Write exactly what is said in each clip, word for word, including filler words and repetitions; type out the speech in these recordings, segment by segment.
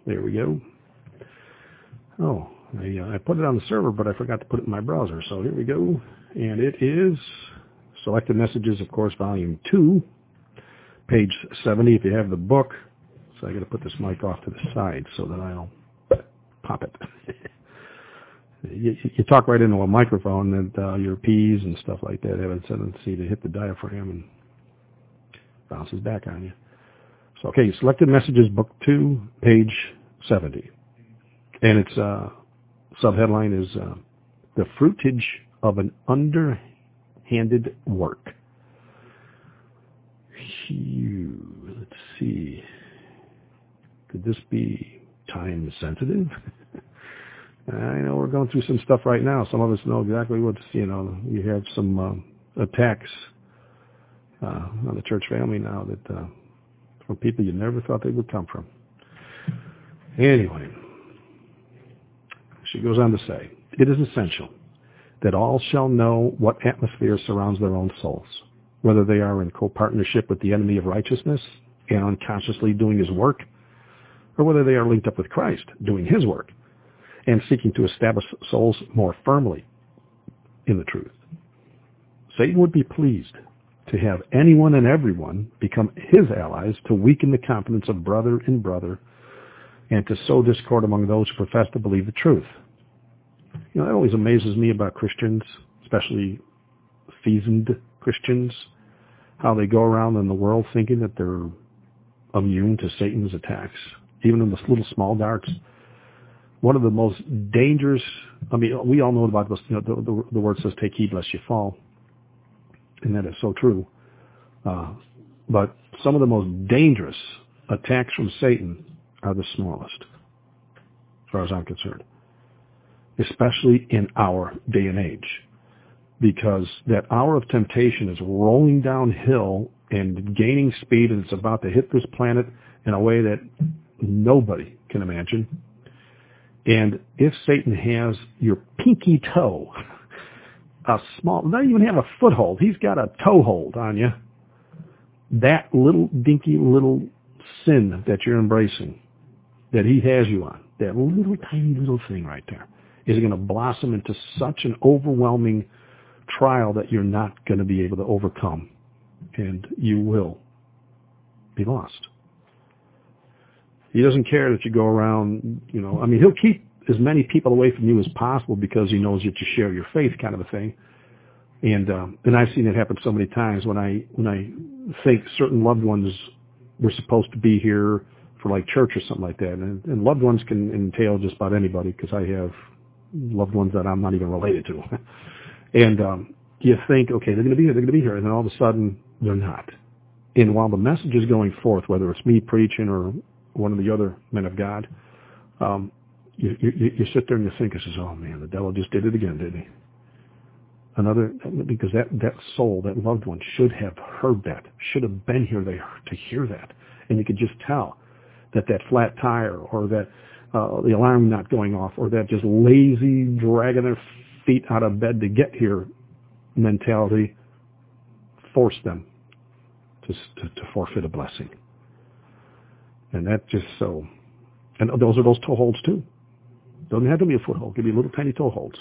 There we go. Oh, I, uh, I put it on the server, but I forgot to put it in my browser. So here we go. And it is Selected Messages, of course, Volume two, page seventy if you have the book. So I got to put this mic off to the side so that I don't pop it. you, you talk right into a microphone, and uh, your P's and stuff like that have a tendency to hit the diaphragm and bounces back on you. So, okay, Selected Messages, Book two, page seventy. And its uh, subheadline is uh, The Fruitage of an Underhanded Work. Phew, let's see. Could this be time sensitive? I know we're going through some stuff right now. Some of us know exactly what's, you know, you have some uh, attacks uh, on the church family now that uh, from people you never thought they would come from. Anyway, she goes on to say, it is essential that all shall know what atmosphere surrounds their own souls, whether they are in co-partnership with the enemy of righteousness and unconsciously doing his work, or whether they are linked up with Christ, doing his work, and seeking to establish souls more firmly in the truth. Satan would be pleased to have anyone and everyone become his allies to weaken the confidence of brother in brother and to sow discord among those who profess to believe the truth. You know, that always amazes me about Christians, especially seasoned Christians, how they go around in the world thinking that they're immune to Satan's attacks, even in the little small darts. One of the most dangerous, I mean, we all know about this, you know, the, the, the word says, take heed lest you fall, and that is so true. Uh, but some of the most dangerous attacks from Satan are the smallest, as far as I'm concerned, especially in our day and age, because that hour of temptation is rolling downhill and gaining speed, and it's about to hit this planet in a way that nobody can imagine. And if Satan has your pinky toe, a small, not even have a foothold, he's got a toehold on you, that little dinky little sin that you're embracing, that he has you on, that little tiny little thing right there, is going to blossom into such an overwhelming trial that you're not going to be able to overcome, and you will be lost. He doesn't care that you go around, you know, I mean, he'll keep as many people away from you as possible because he knows that you share your faith, kind of a thing. And um, and I've seen it happen so many times when I when I think certain loved ones were supposed to be here for like church or something like that. And, and loved ones can entail just about anybody, because I have loved ones that I'm not even related to. And um, you think, okay, they're going to be here, they're going to be here, and then all of a sudden they're not. And while the message is going forth, whether it's me preaching or one of the other men of God, um, you, you, you sit there and you think, says, oh man, the devil just did it again, didn't he? Another, because that, that soul, that loved one should have heard that, should have been here to hear that. And you could just tell that that flat tire, or that uh, the alarm not going off, or that just lazy dragging their feet out of bed to get here mentality forced them to, to, to forfeit a blessing. And that just so, and those are those toeholds too. Doesn't have to be a foothold. It could be little tiny toeholds.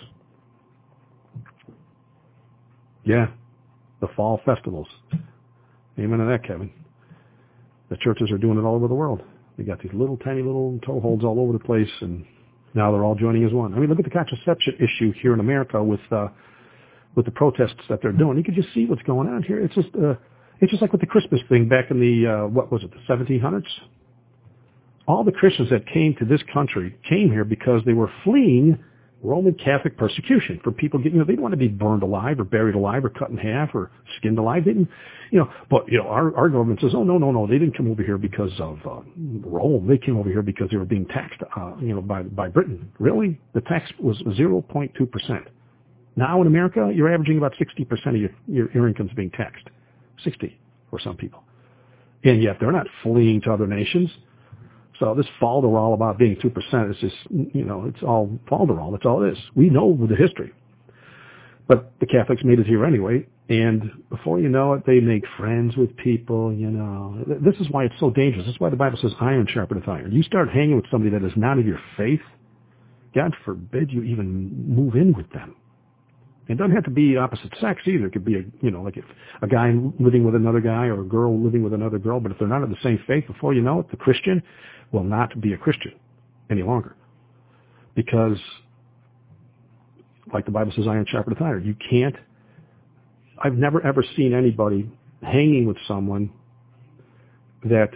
Yeah, the fall festivals. Amen to that, Kevin. The churches are doing it all over the world. They got these little tiny little toeholds all over the place, and now they're all joining as one. I mean, look at the contraception issue here in America with uh, with the protests that they're doing. You can just see what's going on here. It's just uh, it's just like with the Christmas thing back in the uh, what was it, the seventeen hundreds? All the Christians that came to this country came here because they were fleeing Roman Catholic persecution for people getting, you know, they didn't want to be burned alive or buried alive or cut in half or skinned alive. They didn't, you know, but, you know, our, our government says, oh, no, no, no, they didn't come over here because of uh, Rome. They came over here because they were being taxed, uh, you know, by, by Britain. Really? The tax was zero point two percent. Now in America, you're averaging about sixty percent of your, your, your income's being taxed. sixty for some people. And yet they're not fleeing to other nations. So this falderall about being two percent is just, you know, it's all falderall. That's all it is. We know the history. But the Catholics made it here anyway, And before you know it, they make friends with people, you know. This is why it's so dangerous. This is why the Bible says iron sharpeneth iron. You start hanging with somebody that is not of your faith, God forbid you even move in with them. It doesn't have to be opposite sex either. It could be, a, you know, like if a guy living with another guy or a girl living with another girl, but if they're not of the same faith, before you know it, the Christian will not be a Christian any longer. Because, like the Bible says, iron sharpeneth iron. You can't, I've never ever seen anybody hanging with someone that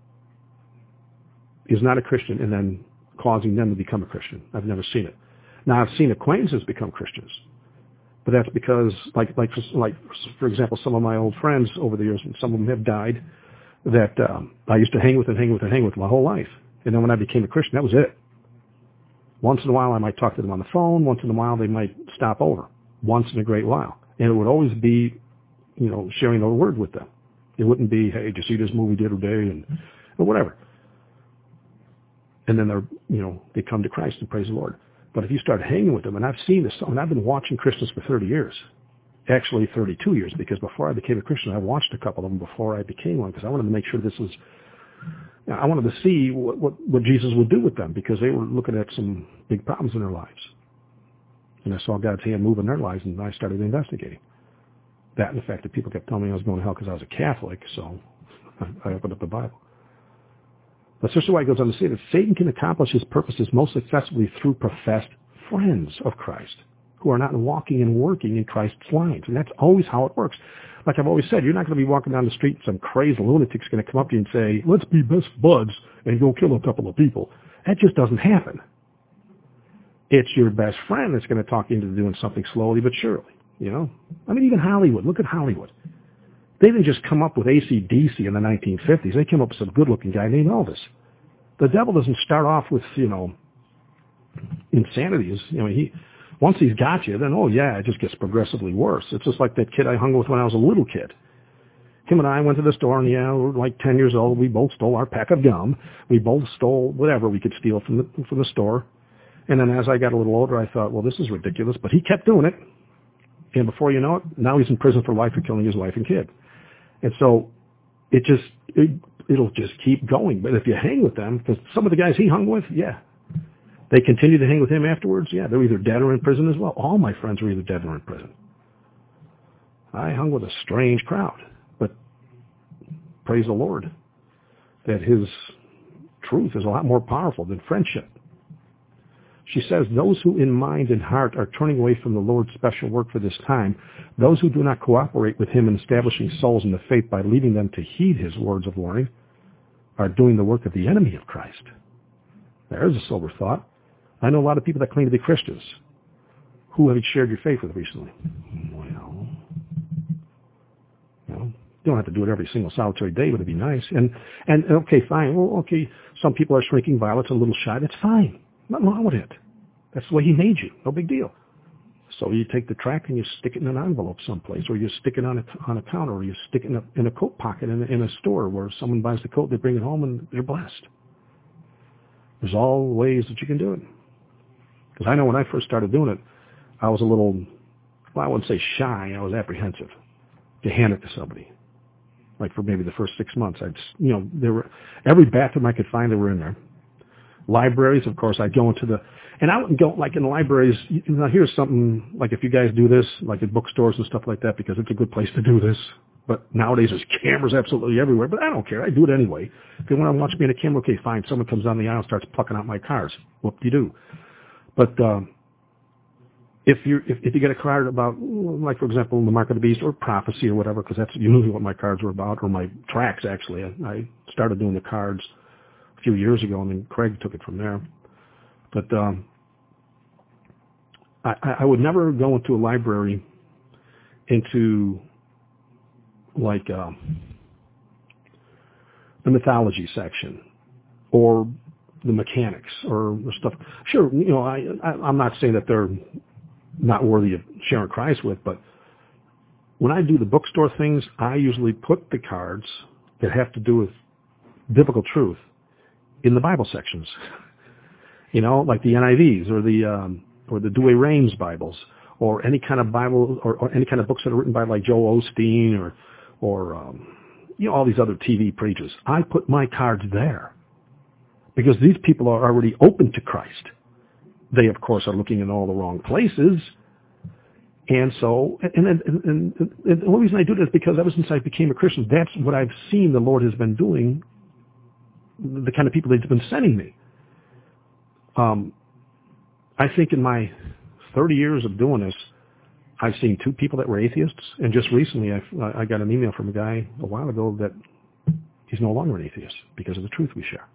is not a Christian and then causing them to become a Christian. I've never seen it. Now, I've seen acquaintances become Christians. But that's because, like, like, like, for example, some of my old friends over the years, and some of them have died, that um, I used to hang with and hang with and hang with my whole life. And then when I became a Christian, that was it. Once in a while, I might talk to them on the phone. Once in a while, they might stop over. Once in a great while. And it would always be, you know, sharing the word with them. It wouldn't be, hey, did you see this movie the other day? And or whatever. And then they're, you know, they come to Christ and praise the Lord. But if you start hanging with them, and I've seen this, and I've been watching Christians for thirty years, actually thirty-two years, because before I became a Christian, I watched a couple of them before I became one, because I wanted to make sure this was, you know, I wanted to see what, what, what Jesus would do with them, because they were looking at some big problems in their lives. And I saw God's hand move in their lives, and I started investigating. That and the fact that people kept telling me I was going to hell because I was a Catholic, so I opened up the Bible. But Sister White goes on to say that Satan can accomplish his purposes most successfully through professed friends of Christ who are not walking and working in Christ's lines. And that's always how it works. Like I've always said, you're not going to be walking down the street and some crazy lunatic's going to come up to you and say, let's be best buds and go kill a couple of people. That just doesn't happen. It's your best friend that's going to talk you into doing something slowly but surely. You know? I mean, even Hollywood. Look at Hollywood. They didn't just come up with A C D C in the nineteen fifties. They came up with some good-looking guy named Elvis. The devil doesn't start off with, you know, insanity. You know, he once he's got you, then, oh, yeah, it just gets progressively worse. It's just like that kid I hung with when I was a little kid. Him and I went to the store, and, yeah, we were like ten years old. We both stole our pack of gum. We both stole whatever we could steal from the, from the store. And then as I got a little older, I thought, well, this is ridiculous. But he kept doing it. And before you know it, now he's in prison for life for killing his wife and kid. And so it just, it, it'll just keep going. But if you hang with them, because some of the guys he hung with, yeah, they continue to hang with him afterwards. Yeah, they're either dead or in prison as well. All my friends are either dead or in prison. I hung with a strange crowd. But praise the Lord that his truth is a lot more powerful than friendship. She says, those who in mind and heart are turning away from the Lord's special work for this time, those who do not cooperate with him in establishing souls in the faith by leading them to heed his words of warning, are doing the work of the enemy of Christ. There's a sober thought. I know a lot of people that claim to be Christians. Who have you shared your faith with recently? Well, you know, you don't have to do it every single solitary day, but it'd be nice. And, and okay, fine. Well, okay, some people are shrinking violets, a little shy. That's fine. Nothing wrong with it. That's the way he made you. No big deal. So you take the tract and you stick it in an envelope someplace, or you stick it on a, on a counter, or you stick it in a, in a coat pocket in a, in a store where someone buys the coat, they bring it home, and they're blessed. There's all ways that you can do it. Because I know when I first started doing it, I was a little, well, I wouldn't say shy. I was apprehensive to hand it to somebody. Like for maybe the first six months, I'd, you know, there were every bathroom I could find, they were in there. Libraries, of course, I'd go into the, and I wouldn't go, like in libraries, you know, here's something, like if you guys do this, like at bookstores and stuff like that, because it's a good place to do this. But nowadays there's cameras absolutely everywhere, but I don't care. I do it anyway. Because when I watch me in a camera, okay, fine, someone comes down the aisle and starts plucking out my cards. Whoop-de-doo. But um, if you if, if you get a card about, like, for example, the Mark of the Beast or prophecy or whatever, because that's usually what my cards were about, or my tracks, actually. I, I started doing the cards a few years ago, and then Craig took it from there. But um, I, I would never go into a library into like uh, the mythology section or the mechanics or stuff. Sure, you know, I, I I'm not saying that they're not worthy of sharing Christ with, but when I do the bookstore things, I usually put the cards that have to do with biblical truth in the Bible sections, you know, like the N I Vs or the um, or the Douay-Rheims Bibles, or any kind of Bible, or, or any kind of books that are written by like Joel Osteen or, or um, you know, all these other T V preachers. I put my cards there because these people are already open to Christ. They, of course, are looking in all the wrong places. And so, and, and, and, and, and the only reason I do this is because ever since I became a Christian, that's what I've seen the Lord has been doing, the kind of people that He's been sending me. Um, I think in my thirty years of doing this, I've seen two people that were atheists, and just recently I, I got an email from a guy a while ago that he's no longer an atheist because of the truth we share.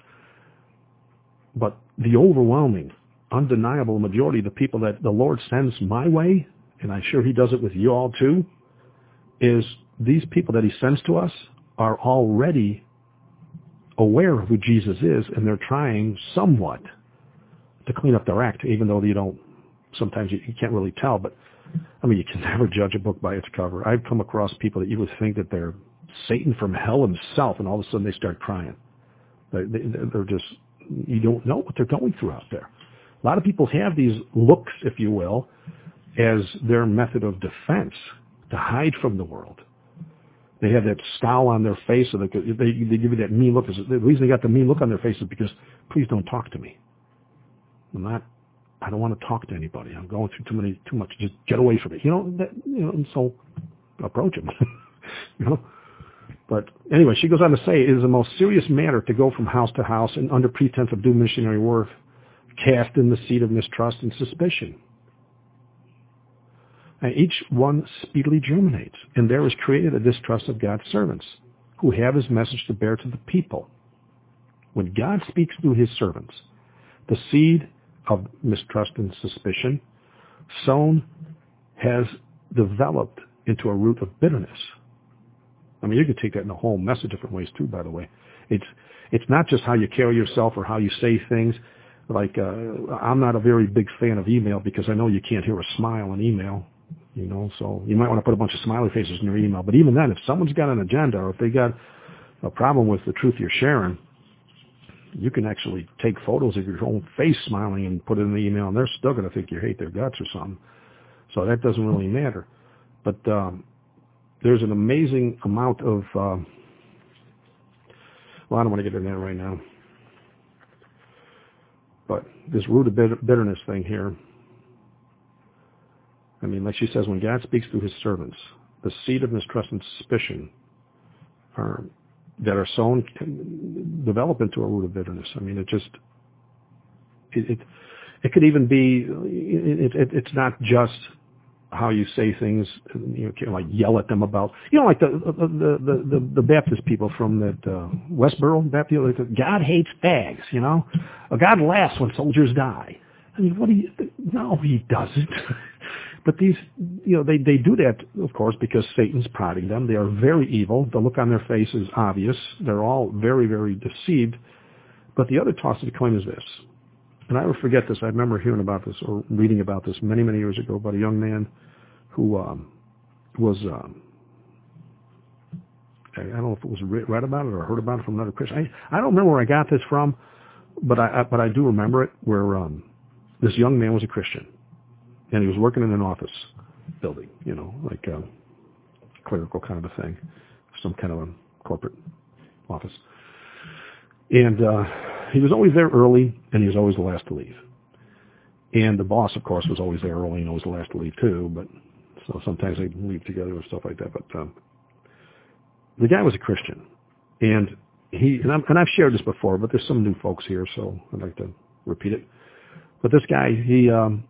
But the overwhelming, undeniable majority of the people that the Lord sends my way, and I'm sure He does it with you all too, is these people that He sends to us are already aware of who Jesus is, and they're trying somewhat to clean up their act, even though you don't, sometimes you, you can't really tell. But, I mean, you can never judge a book by its cover. I've come across people that you would think that they're Satan from hell himself, and all of a sudden they start crying. They, they, they're just, you don't know what they're going through out there. A lot of people have these looks, if you will, as their method of defense to hide from the world. They have that scowl on their face, so they, they, they give you that mean look. The reason they got the mean look on their face is because, please don't talk to me. I'm not, I don't want to talk to anybody. I'm going through too many, too much. Just get away from it. You know, that, you know, and so approach him. You know? But anyway, she goes on to say, it is a most serious matter to go from house to house and under pretense of doing missionary work, cast in the seed of mistrust and suspicion. And each one speedily germinates, and there is created a distrust of God's servants, who have His message to bear to the people. When God speaks through His servants, the seed of mistrust and suspicion sown has developed into a root of bitterness. I mean, you could take that in a whole mess of different ways too, by the way. It's it's not just how you carry yourself or how you say things. Like, uh, I'm not a very big fan of email because I know you can't hear a smile in email, you know, so you might want to put a bunch of smiley faces in your email. But even then, if someone's got an agenda or if they got a problem with the truth you're sharing, you can actually take photos of your own face smiling and put it in the email, and they're still going to think you hate their guts or something. So that doesn't really matter. But um, there's an amazing amount of, uh, well, I don't want to get into that right now. But this root of bitterness thing here, I mean, like she says, when God speaks through His servants, the seed of mistrust and suspicion are, that are sown can develop into a root of bitterness. I mean, it just, it it, it could even be, it, it, it's not just how you say things, you know, like yell at them about, you know, like the the the, the, the Baptist people from that uh, Westboro Baptist, like, God hates fags, you know, or God laughs when soldiers die. I mean, what do you? No, He doesn't. But these, you know, they, they do that, of course, because Satan's prodding them. They are very evil. The look on their face is obvious. They're all very, very deceived. But the other toss of the coin is this. And I will forget this. I remember hearing about this or reading about this many, many years ago about a young man who um, was, um, I don't know if it was read about it or heard about it from another Christian. I, I don't remember where I got this from, but I, I but I do remember it, where um, this young man was a Christian. And he was working in an office building, you know, like a clerical kind of a thing, some kind of a corporate office. And uh, he was always there early, and he was always the last to leave. And the boss, of course, was always there early and always the last to leave too. But so sometimes they'd leave together or stuff like that. But um, the guy was a Christian, and he and, I'm, and I've shared this before, but there's some new folks here, so I'd like to repeat it. But this guy, he. Um,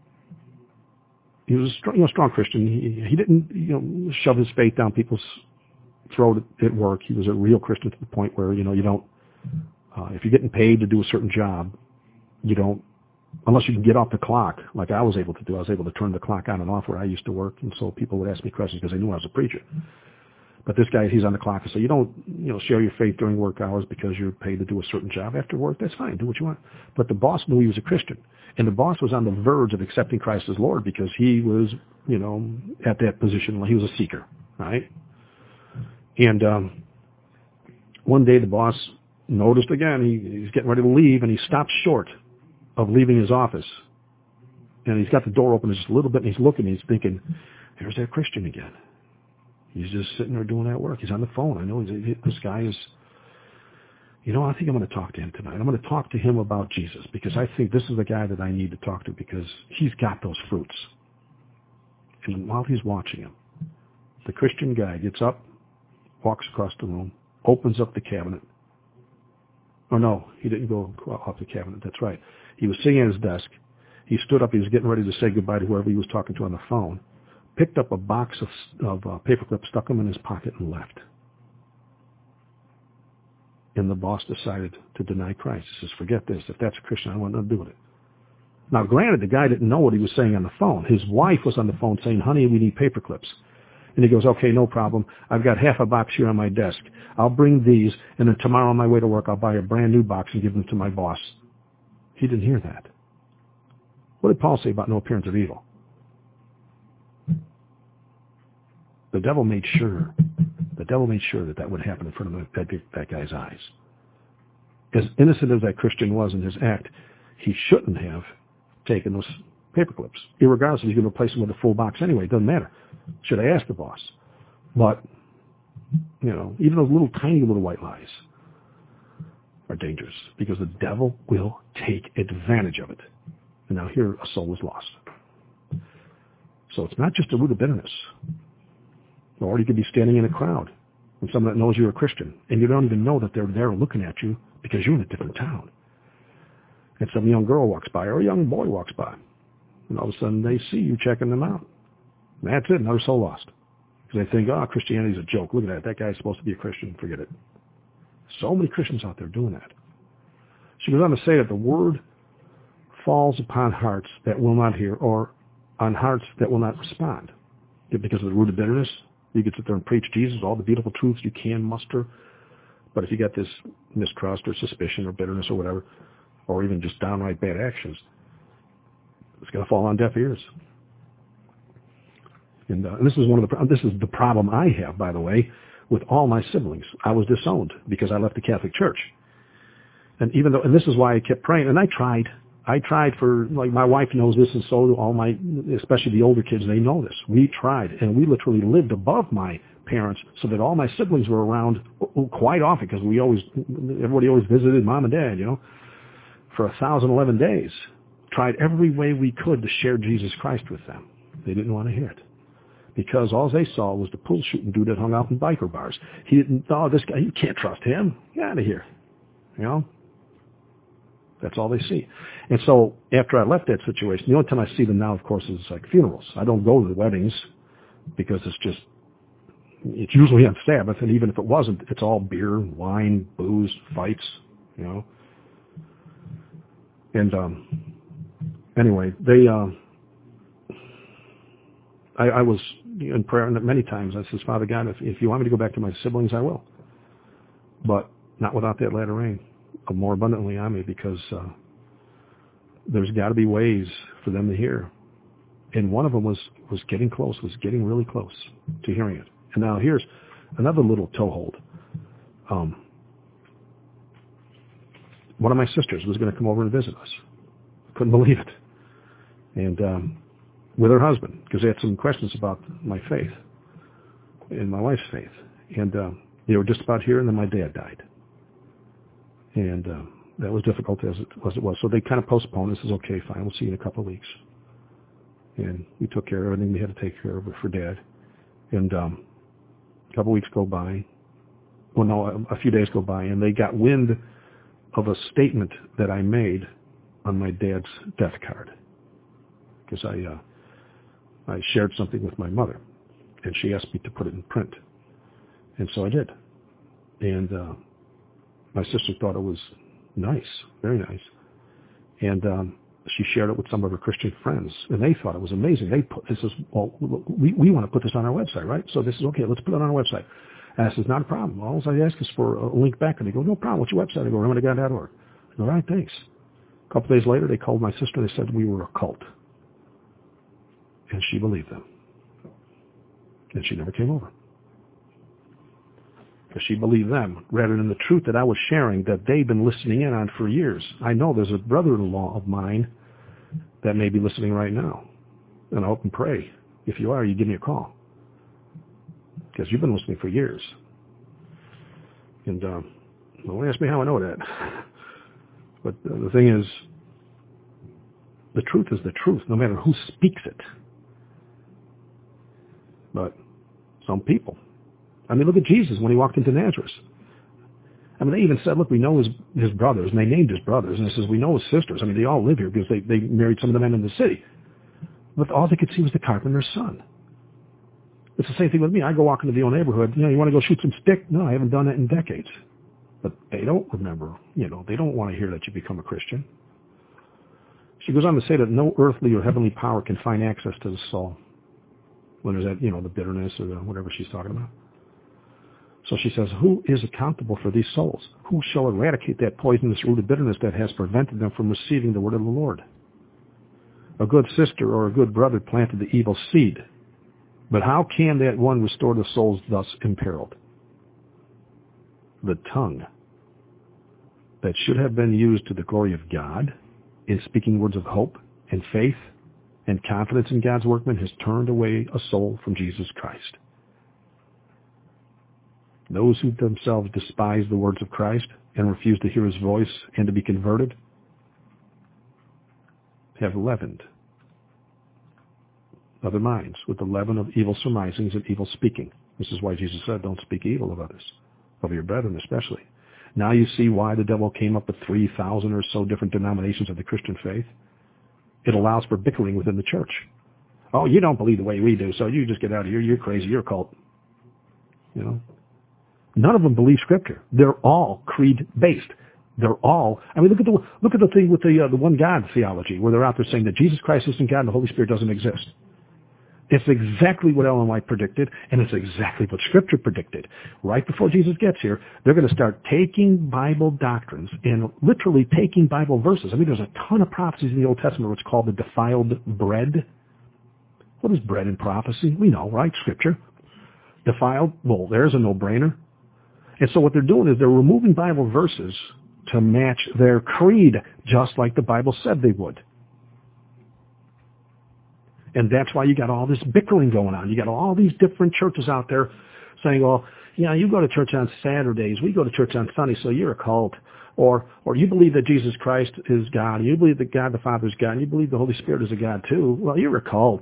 He was a strong, you know, strong Christian. He, he didn't, you know, shove his faith down people's throat at work. He was a real Christian to the point where, you know, you don't, uh, if you're getting paid to do a certain job, you don't, unless you can get off the clock, like I was able to do. I was able to turn the clock on and off where I used to work, and so people would ask me questions because they knew I was a preacher. But this guy, he's on the clock, and so you don't, you know, share your faith during work hours because you're paid to do a certain job after work. That's fine. Do what you want. But the boss knew he was a Christian. And the boss was on the verge of accepting Christ as Lord because he was, you know, at that position. He was a seeker, right? And um, one day the boss noticed again, he, he's getting ready to leave, and he stopped short of leaving his office. and he's got the door open just a little bit, and he's looking, and he's thinking, there's that Christian again. He's just sitting there doing that work. He's on the phone. I know he's, this guy is, you know, I think I'm going to talk to him tonight. I'm going to talk to him about Jesus, because I think this is the guy that I need to talk to, because he's got those fruits. And while he's watching him, the Christian guy gets up, walks across the room, opens up the cabinet. Oh, no, he didn't go off the cabinet. That's right. He was sitting at his desk. He stood up. He was getting ready to say goodbye to whoever he was talking to on the phone, picked up a box of, of uh, paper clips, stuck them in his pocket, and left. And the boss decided to deny Christ. He says, forget this. If that's a Christian, I want nothing to do with it. Now, granted, the guy didn't know what he was saying on the phone. His wife was on the phone saying, honey, we need paper clips. And he goes, okay, no problem. I've got half a box here on my desk. I'll bring these, and then tomorrow on my way to work, I'll buy a brand new box and give them to my boss. He didn't hear that. What did Paul say about no appearance of evil? The devil made sure, the devil made sure that that would happen in front of that, that guy's eyes. As innocent as that Christian was in his act, he shouldn't have taken those paper clips. Irregardless if he's going to replace them with a full box anyway, it doesn't matter. Should I ask the boss? But, you know, even those little tiny little white lies are dangerous, because the devil will take advantage of it. And now here a soul is lost. So it's not just a root of bitterness. Or you could be standing in a crowd with someone that knows you're a Christian, and you don't even know that they're there looking at you because you're in a different town. And some young girl walks by, or a young boy walks by, and all of a sudden they see you checking them out. And that's it, another soul lost. Because they think, oh, Christianity's a joke. Look at that. That guy's supposed to be a Christian. Forget it. So many Christians out there doing that. She goes on to say that the word falls upon hearts that will not hear, or on hearts that will not respond. Because of the root of bitterness, you can sit there and preach Jesus, all the beautiful truths you can muster. But if you got this mistrust or suspicion or bitterness or whatever, or even just downright bad actions, it's going to fall on deaf ears. And, uh, and this is one of the this is the problem I have, by the way, with all my siblings. I was disowned because I left the Catholic Church, and even though, and this is why I kept praying. And I tried, I tried for, like, my wife knows this, and so do all my, especially the older kids. They know this. We tried, and we literally lived above my parents, so that all my siblings were around quite often, because we always, everybody always visited mom and dad, you know, for a thousand eleven days. Tried every way we could to share Jesus Christ with them. They didn't want to hear it, because all they saw was the pool shooting dude that hung out in biker bars. He didn't, oh, this guy, you can't trust him. Get out of here. You know? That's all they see. And so after I left that situation, the only time I see them now, of course, is like funerals. I don't go to the weddings, because it's just, it's usually on Sabbath, and even if it wasn't, it's all beer, wine, booze, fights, you know. And um, anyway, they, uh, I, I was in prayer many times. I says, Father God, if, if you want me to go back to my siblings, I will. But not without that latter rain, more abundantly on me, because uh, there's got to be ways for them to hear. And one of them was, was getting close, was getting really close to hearing it. And now here's another little toehold. Um, one of my sisters was going to come over and visit us. Couldn't believe it. And um, with her husband, because they had some questions about my faith and my wife's faith. And uh, they were just about here, and then my dad died. And uh, that was difficult as it, as it was. So they kind of postponed. This is okay, fine. We'll see you in a couple of weeks. And we took care of everything we had to take care of for Dad. And um, a couple of weeks go by. Well, no, a, a few days go by, and they got wind of a statement that I made on my dad's death card. Because I, uh, I shared something with my mother, and she asked me to put it in print. And so I did. And uh, my sister thought it was nice, very nice. And um, she shared it with some of her Christian friends, and they thought it was amazing. They put, this is, well, we, we want to put this on our website, right? So this is, okay, let's put it on our website. And I said, not a problem. All I ask is for a link back. And they go, no problem. What's your website? I go, remember god dot org. I go, all right, thanks. A couple of days later, they called my sister. They said we were a cult. And she believed them. And she never came over. Because she believed them rather than the truth that I was sharing that they'd been listening in on for years. I know there's a brother-in-law of mine that may be listening right now. And I hope and pray, if you are, you give me a call. Because you've been listening for years. And um, don't ask me how I know that. But uh, the thing is, the truth is the truth, no matter who speaks it. But some people. I mean, look at Jesus when he walked into Nazareth. I mean, they even said, look, we know his, his brothers, and they named his brothers, and it says, we know his sisters. I mean, they all live here because they, they married some of the men in the city. But all they could see was the carpenter's son. It's the same thing with me. I go walk into the old neighborhood. You know, you want to go shoot some stick? No, I haven't done that in decades. But they don't remember, you know, they don't want to hear that you become a Christian. She goes on to say that no earthly or heavenly power can find access to the soul when there's that, you know, the bitterness or the whatever she's talking about. So she says, who is accountable for these souls? Who shall eradicate that poisonous root of bitterness that has prevented them from receiving the word of the Lord? A good sister or a good brother planted the evil seed. But how can that one restore the souls thus imperiled? The tongue that should have been used to the glory of God in speaking words of hope and faith and confidence in God's workman has turned away a soul from Jesus Christ. Those who themselves despise the words of Christ and refuse to hear his voice and to be converted have leavened other minds with the leaven of evil surmisings and evil speaking. This is why Jesus said, don't speak evil of others, of your brethren especially. Now you see why the devil came up with three thousand or so different denominations of the Christian faith. It allows for bickering within the church. Oh, you don't believe the way we do, so you just get out of here. You're crazy. You're a cult. You know, none of them believe Scripture. They're all creed-based. They're all. I mean, look at the look at the thing with the uh, the one God theology, where they're out there saying that Jesus Christ isn't God and the Holy Spirit doesn't exist. It's exactly what Ellen White predicted, and it's exactly what Scripture predicted. Right before Jesus gets here, they're going to start taking Bible doctrines and literally taking Bible verses. I mean, there's a ton of prophecies in the Old Testament which called the defiled bread. What is bread in prophecy? We know, right? Scripture. Defiled, well, there's a no-brainer. And so what they're doing is they're removing Bible verses to match their creed, just like the Bible said they would. And that's why you got all this bickering going on. You got all these different churches out there saying, well, you know, you go to church on Saturdays, we go to church on Sunday, so you're a cult. Or or you believe that Jesus Christ is God, and you believe that God the Father is God, and you believe the Holy Spirit is a God too. Well, you're a cult.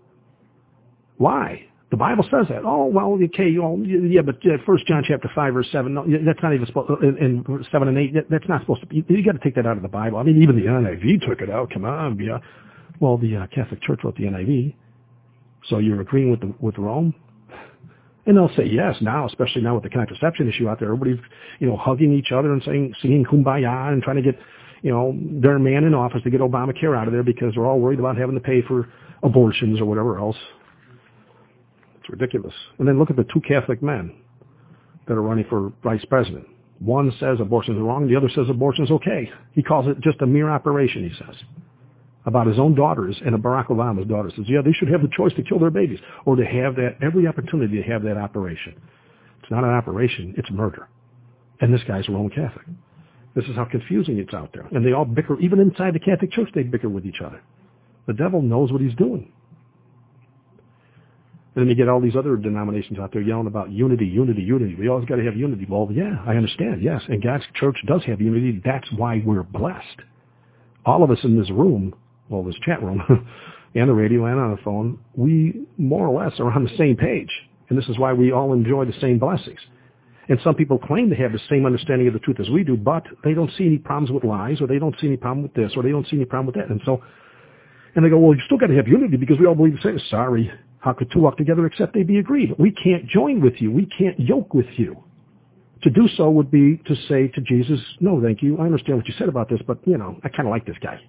Why? The Bible says that. Oh, well, okay, you know, yeah, but First John chapter five, verse seven, no, that's not even supposed, in seven and eight, that's not supposed to be, you got to take that out of the Bible. I mean, even the N I V took it out. Come on, yeah. Well, the uh, Catholic Church wrote the N I V, so you're agreeing with the, with Rome? And they'll say yes now, especially now with the contraception issue out there. Everybody's, you know, hugging each other and saying, singing Kumbaya and trying to get, you know, their man in office to get Obamacare out of there because they're all worried about having to pay for abortions or whatever else. It's ridiculous. And then look at the two Catholic men that are running for vice president. One says abortion is wrong, the other says abortion is okay. He calls it just a mere operation, he says. About his own daughters, and Barack Obama's daughter says, yeah, they should have the choice to kill their babies or to have that, every opportunity to have that operation. It's not an operation, it's murder. And this guy's a Roman Catholic. This is how confusing it's out there. And they all bicker, even inside the Catholic Church, they bicker with each other. The devil knows what he's doing. And then you get all these other denominations out there yelling about unity, unity, unity. We always got to have unity. Well, yeah, I understand, yes. And God's church does have unity. That's why we're blessed. All of us in this room, well, this chat room, and the radio and on the phone, we more or less are on the same page. And this is why we all enjoy the same blessings. And some people claim to have the same understanding of the truth as we do, but they don't see any problems with lies, or they don't see any problem with this, or they don't see any problem with that. And so, and they go, well, you still got to have unity because we all believe the same. Sorry, how could two walk together except they be agreed? We can't join with you. We can't yoke with you. To do so would be to say to Jesus, no, thank you. I understand what you said about this, but, you know, I kind of like this guy.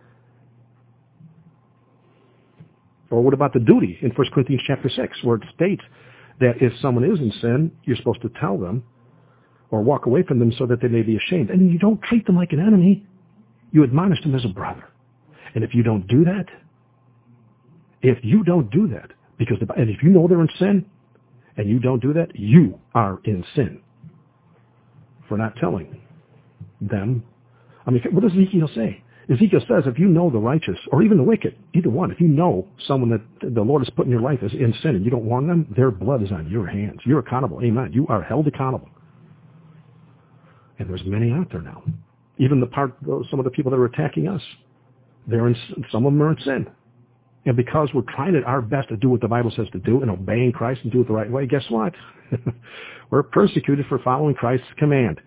Or what about the duty in First Corinthians chapter six, where it states that if someone is in sin, you're supposed to tell them or walk away from them so that they may be ashamed. And you don't treat them like an enemy. You admonish them as a brother. And if you don't do that, if you don't do that, because the, and if you know they're in sin and you don't do that, you are in sin for not telling them. I mean, what does Ezekiel say? Ezekiel says if you know the righteous, or even the wicked, either one, if you know someone that the Lord has put in your life is in sin and you don't warn them, their blood is on your hands. You're accountable. Amen. You are held accountable. And there's many out there now. Even the part, some of the people that are attacking us, they're in, some of them are in sin. And because we're trying to, our best to do what the Bible says to do and obeying Christ and do it the right way, guess what? We're persecuted for following Christ's command.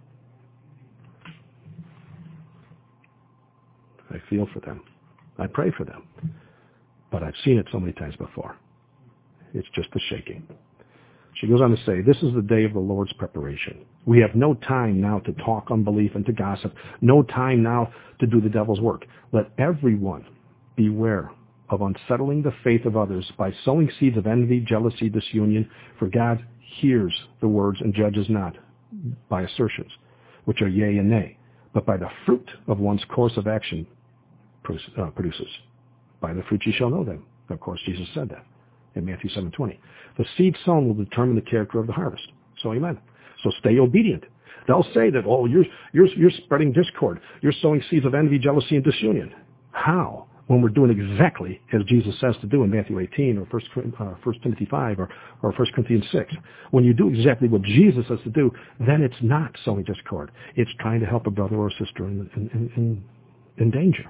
I feel for them. I pray for them. But I've seen it so many times before. It's just the shaking. She goes on to say, this is the day of the Lord's preparation. We have no time now to talk unbelief and to gossip. No time now to do the devil's work. Let everyone beware of unsettling the faith of others by sowing seeds of envy, jealousy, disunion, for God hears the words and judges not by assertions, which are yea and nay, but by the fruit of one's course of action produces. By the fruit ye shall know them. Of course, Jesus said that in Matthew seven twenty. The seed sown will determine the character of the harvest. So amen. So stay obedient. They'll say that, oh, you're, you're, you're spreading discord. You're sowing seeds of envy, jealousy, and disunion. How? When we're doing exactly as Jesus says to do in Matthew eighteen or First Timothy five or, or First Corinthians six. When you do exactly what Jesus says to do, then it's not sowing discord. It's trying to help a brother or a sister in, in, in, in danger.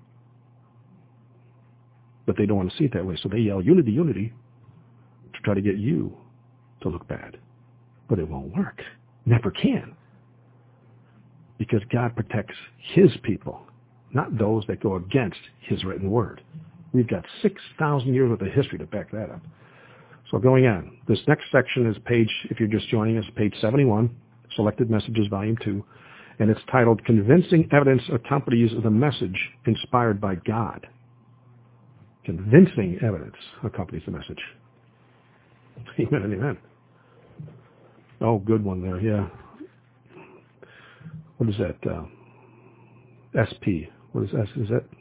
But they don't want to see it that way, so they yell, unity, unity, to try to get you to look bad. But it won't work. Never can. Because God protects his people, not those that go against his written word. We've got six thousand years worth of history to back that up. So going on, this next section is page, if you're just joining us, page seventy-one, Selected Messages, Volume two, and it's titled, Convincing Evidence Accompanies the Message Inspired by God. Convincing evidence accompanies the message. Amen and amen. Oh, good one there, yeah. What is that? Uh, S P. What is S? Is that?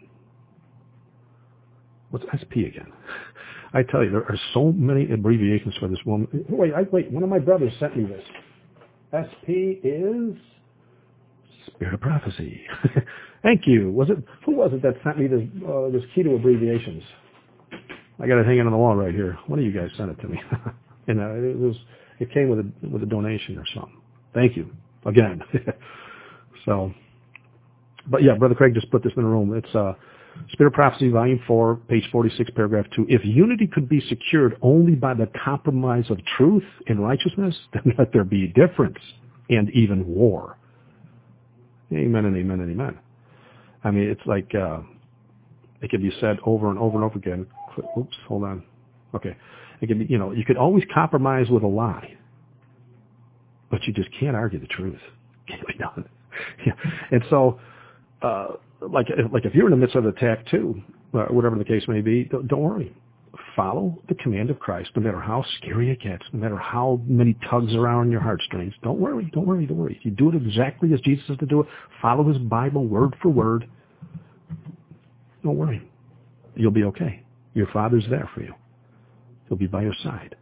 What's S P again? I tell you, there are so many abbreviations for this woman. Wait, I, wait. One of my brothers sent me this. S P is Spirit of Prophecy. Thank you. Was it? Who was it that sent me this uh, this key to abbreviations? I got it hanging on the wall right here. One of you guys sent it to me, and uh, it was it came with a with a donation or something. Thank you again. So, but yeah, Brother Craig just put this in the room. It's uh, Spirit of Prophecy, Volume four, page forty-six, paragraph two. If unity could be secured only by the compromise of truth and righteousness, then let there be difference and even war. Amen and amen and amen. I mean, it's like uh, it can be said over and over and over again. Oops, hold on. Okay, it can be, you know, you could always compromise with a lie, but you just can't argue the truth. Can't be done. Yeah. And so, uh, like, like if you're in the midst of an attack too, uh, whatever the case may be, don't, don't worry. Follow the command of Christ, no matter how scary it gets, no matter how many tugs are on your heartstrings. Don't worry, don't worry, don't worry. If you do it exactly as Jesus says to do it, follow his Bible word for word, don't worry. You'll be okay. Your Father's there for you. He'll be by your side.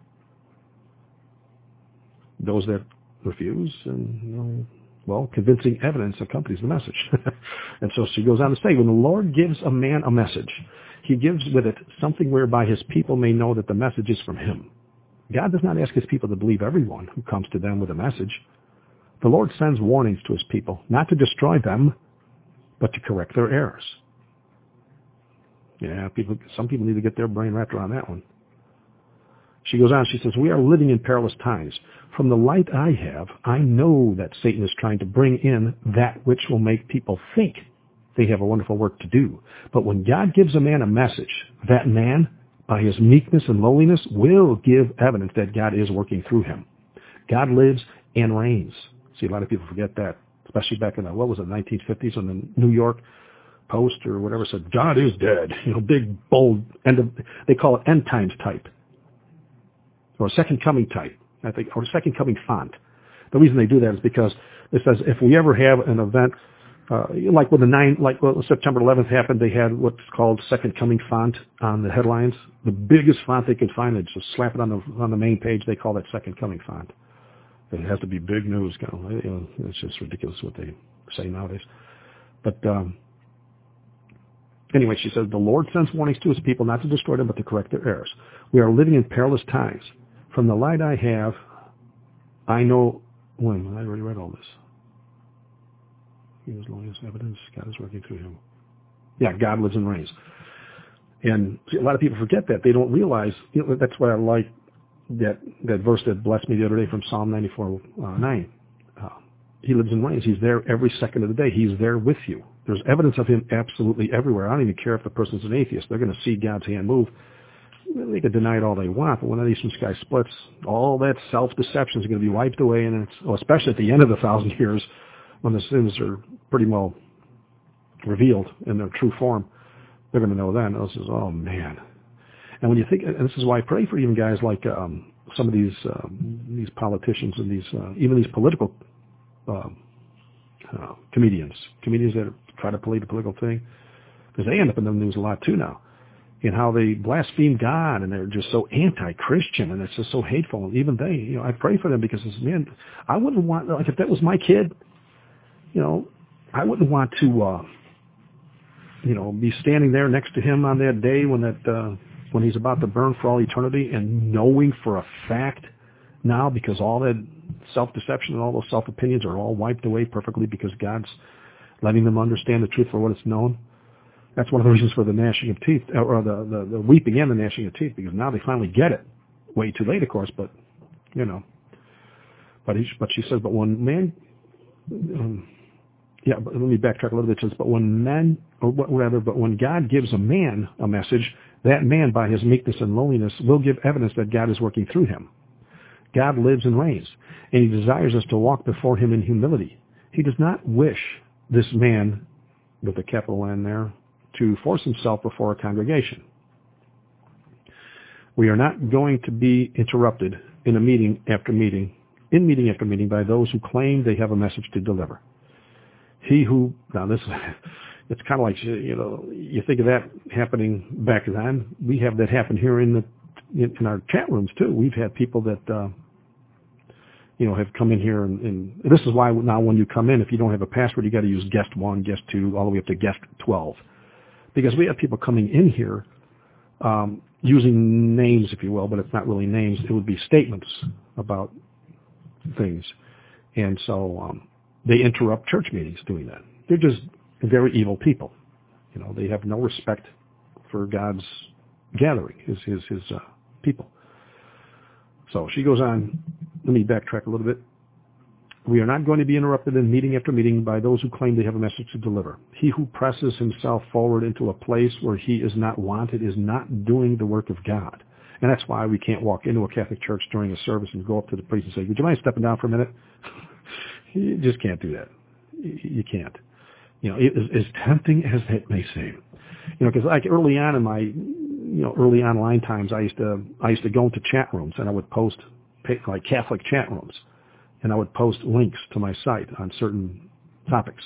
Those that refuse, and you know, well, convincing evidence accompanies the message. And so she goes on to say, when the Lord gives a man a message, he gives with it something whereby his people may know that the message is from him. God does not ask his people to believe everyone who comes to them with a message. The Lord sends warnings to his people, not to destroy them, but to correct their errors. Yeah, people. Some people need to get their brain wrapped around that one. She goes on, she says, we are living in perilous times. From the light I have, I know that Satan is trying to bring in that which will make people think they have a wonderful work to do. But when God gives a man a message, that man, by his meekness and lowliness, will give evidence that God is working through him. God lives and reigns. See, a lot of people forget that, especially back in the, what was it, nineteen fifties, when the New York Post or whatever said, God is dead. You know, big, bold, end of, they call it end times type. Or second coming type, I think, or second coming font. The reason they do that is because it says if we ever have an event, uh, like when the nine, like when September eleventh happened, they had what's called second coming font on the headlines. The biggest font they could find, they just slap it on the on the main page. They call that second coming font. It has to be big news. You know, it's just ridiculous what they say nowadays. But um, Anyway, she says, the Lord sends warnings to his people not to destroy them, but to correct their errors. We are living in perilous times. From the light I have, I know, wait a minute, I already read all this. He was long as evidence, God is working through him. Yeah, God lives and reigns. And see, a lot of people forget that. They don't realize, you know, that's why I like that, that verse that blessed me the other day from Psalm ninety-four, nine. Uh, he lives and reigns. He's there every second of the day. He's there with you. There's evidence of him absolutely everywhere. I don't even care if the person's an atheist. They're going to see God's hand move. They can deny it all they want, but when that eastern sky splits, all that self-deception is going to be wiped away, and it's, well, especially at the end of the thousand years, when the sins are pretty well revealed in their true form, they're going to know then. This is, oh man. And when you think, and this is why I pray for even guys like um, some of these um, these politicians and these uh, even these political uh, uh, comedians, comedians that try to play the political thing, because they end up in the news a lot too now, and how they blaspheme God and they're just so anti-Christian and it's just so hateful. And even they, you know, I pray for them because, man, I wouldn't want, like, if that was my kid, you know, I wouldn't want to, uh, you know, be standing there next to him on that day when that, uh, when he's about to burn for all eternity, and knowing for a fact now, because all that self-deception and all those self-opinions are all wiped away perfectly because God's letting them understand the truth for what it's known. That's one of the reasons for the gnashing of teeth, or the, the, the weeping and the gnashing of teeth, because now they finally get it. Way too late, of course, but, you know. But he, but she says, but when man, um, yeah, but let me backtrack a little bit. It says, but when men, or whatever, but when God gives a man a message, that man, by his meekness and lowliness, will give evidence that God is working through him. God lives and reigns, and he desires us to walk before him in humility. He does not wish this man, with a capital N there, to force himself before a congregation. We are not going to be interrupted in a meeting after meeting, in meeting after meeting, by those who claim they have a message to deliver. He who, now this, it's kind of like, you know, you think of that happening back then. We have that happen here in the, in, in our chat rooms too. We've had people that, uh, you know, have come in here, and, and this is why now when you come in, if you don't have a password, you got to use guest one, guest two, all the way up to guest twelve. Because we have people coming in here um, using names, if you will, but it's not really names. It would be statements about things. And so um, they interrupt church meetings doing that. They're just very evil people. You know, they have no respect for God's gathering, his, his, his uh, people. So she goes on. Let me backtrack a little bit. We are not going to be interrupted in meeting after meeting by those who claim they have a message to deliver. He who presses himself forward into a place where he is not wanted is not doing the work of God. And that's why we can't walk into a Catholic church during a service and go up to the priest and say, would you mind stepping down for a minute? You just can't do that. You can't. You know, as, as tempting as that may seem. You know, because like early on in my, you know, early online times, I used to, I used to go into chat rooms and I would post like Catholic chat rooms. And I would post links to my site on certain topics.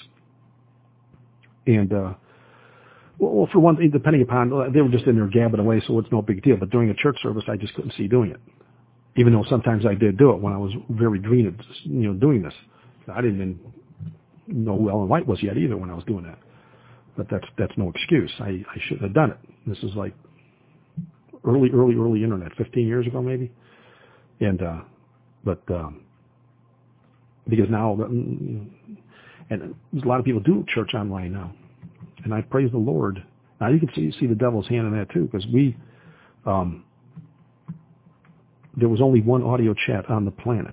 And, uh, well, for one thing, depending upon, they were just in there gabbing away, so it's no big deal. But during a church service, I just couldn't see doing it. Even though sometimes I did do it when I was very green at, you know, doing this. I didn't even know who Ellen White was yet either when I was doing that. But that's, that's no excuse. I, I shouldn't have done it. This is like early, early, early internet, fifteen years ago maybe. And, uh, but, um, because now, and there's a lot of people do church online now, and I praise the Lord. Now you can see see the devil's hand in that too, because we, um, there was only one audio chat on the planet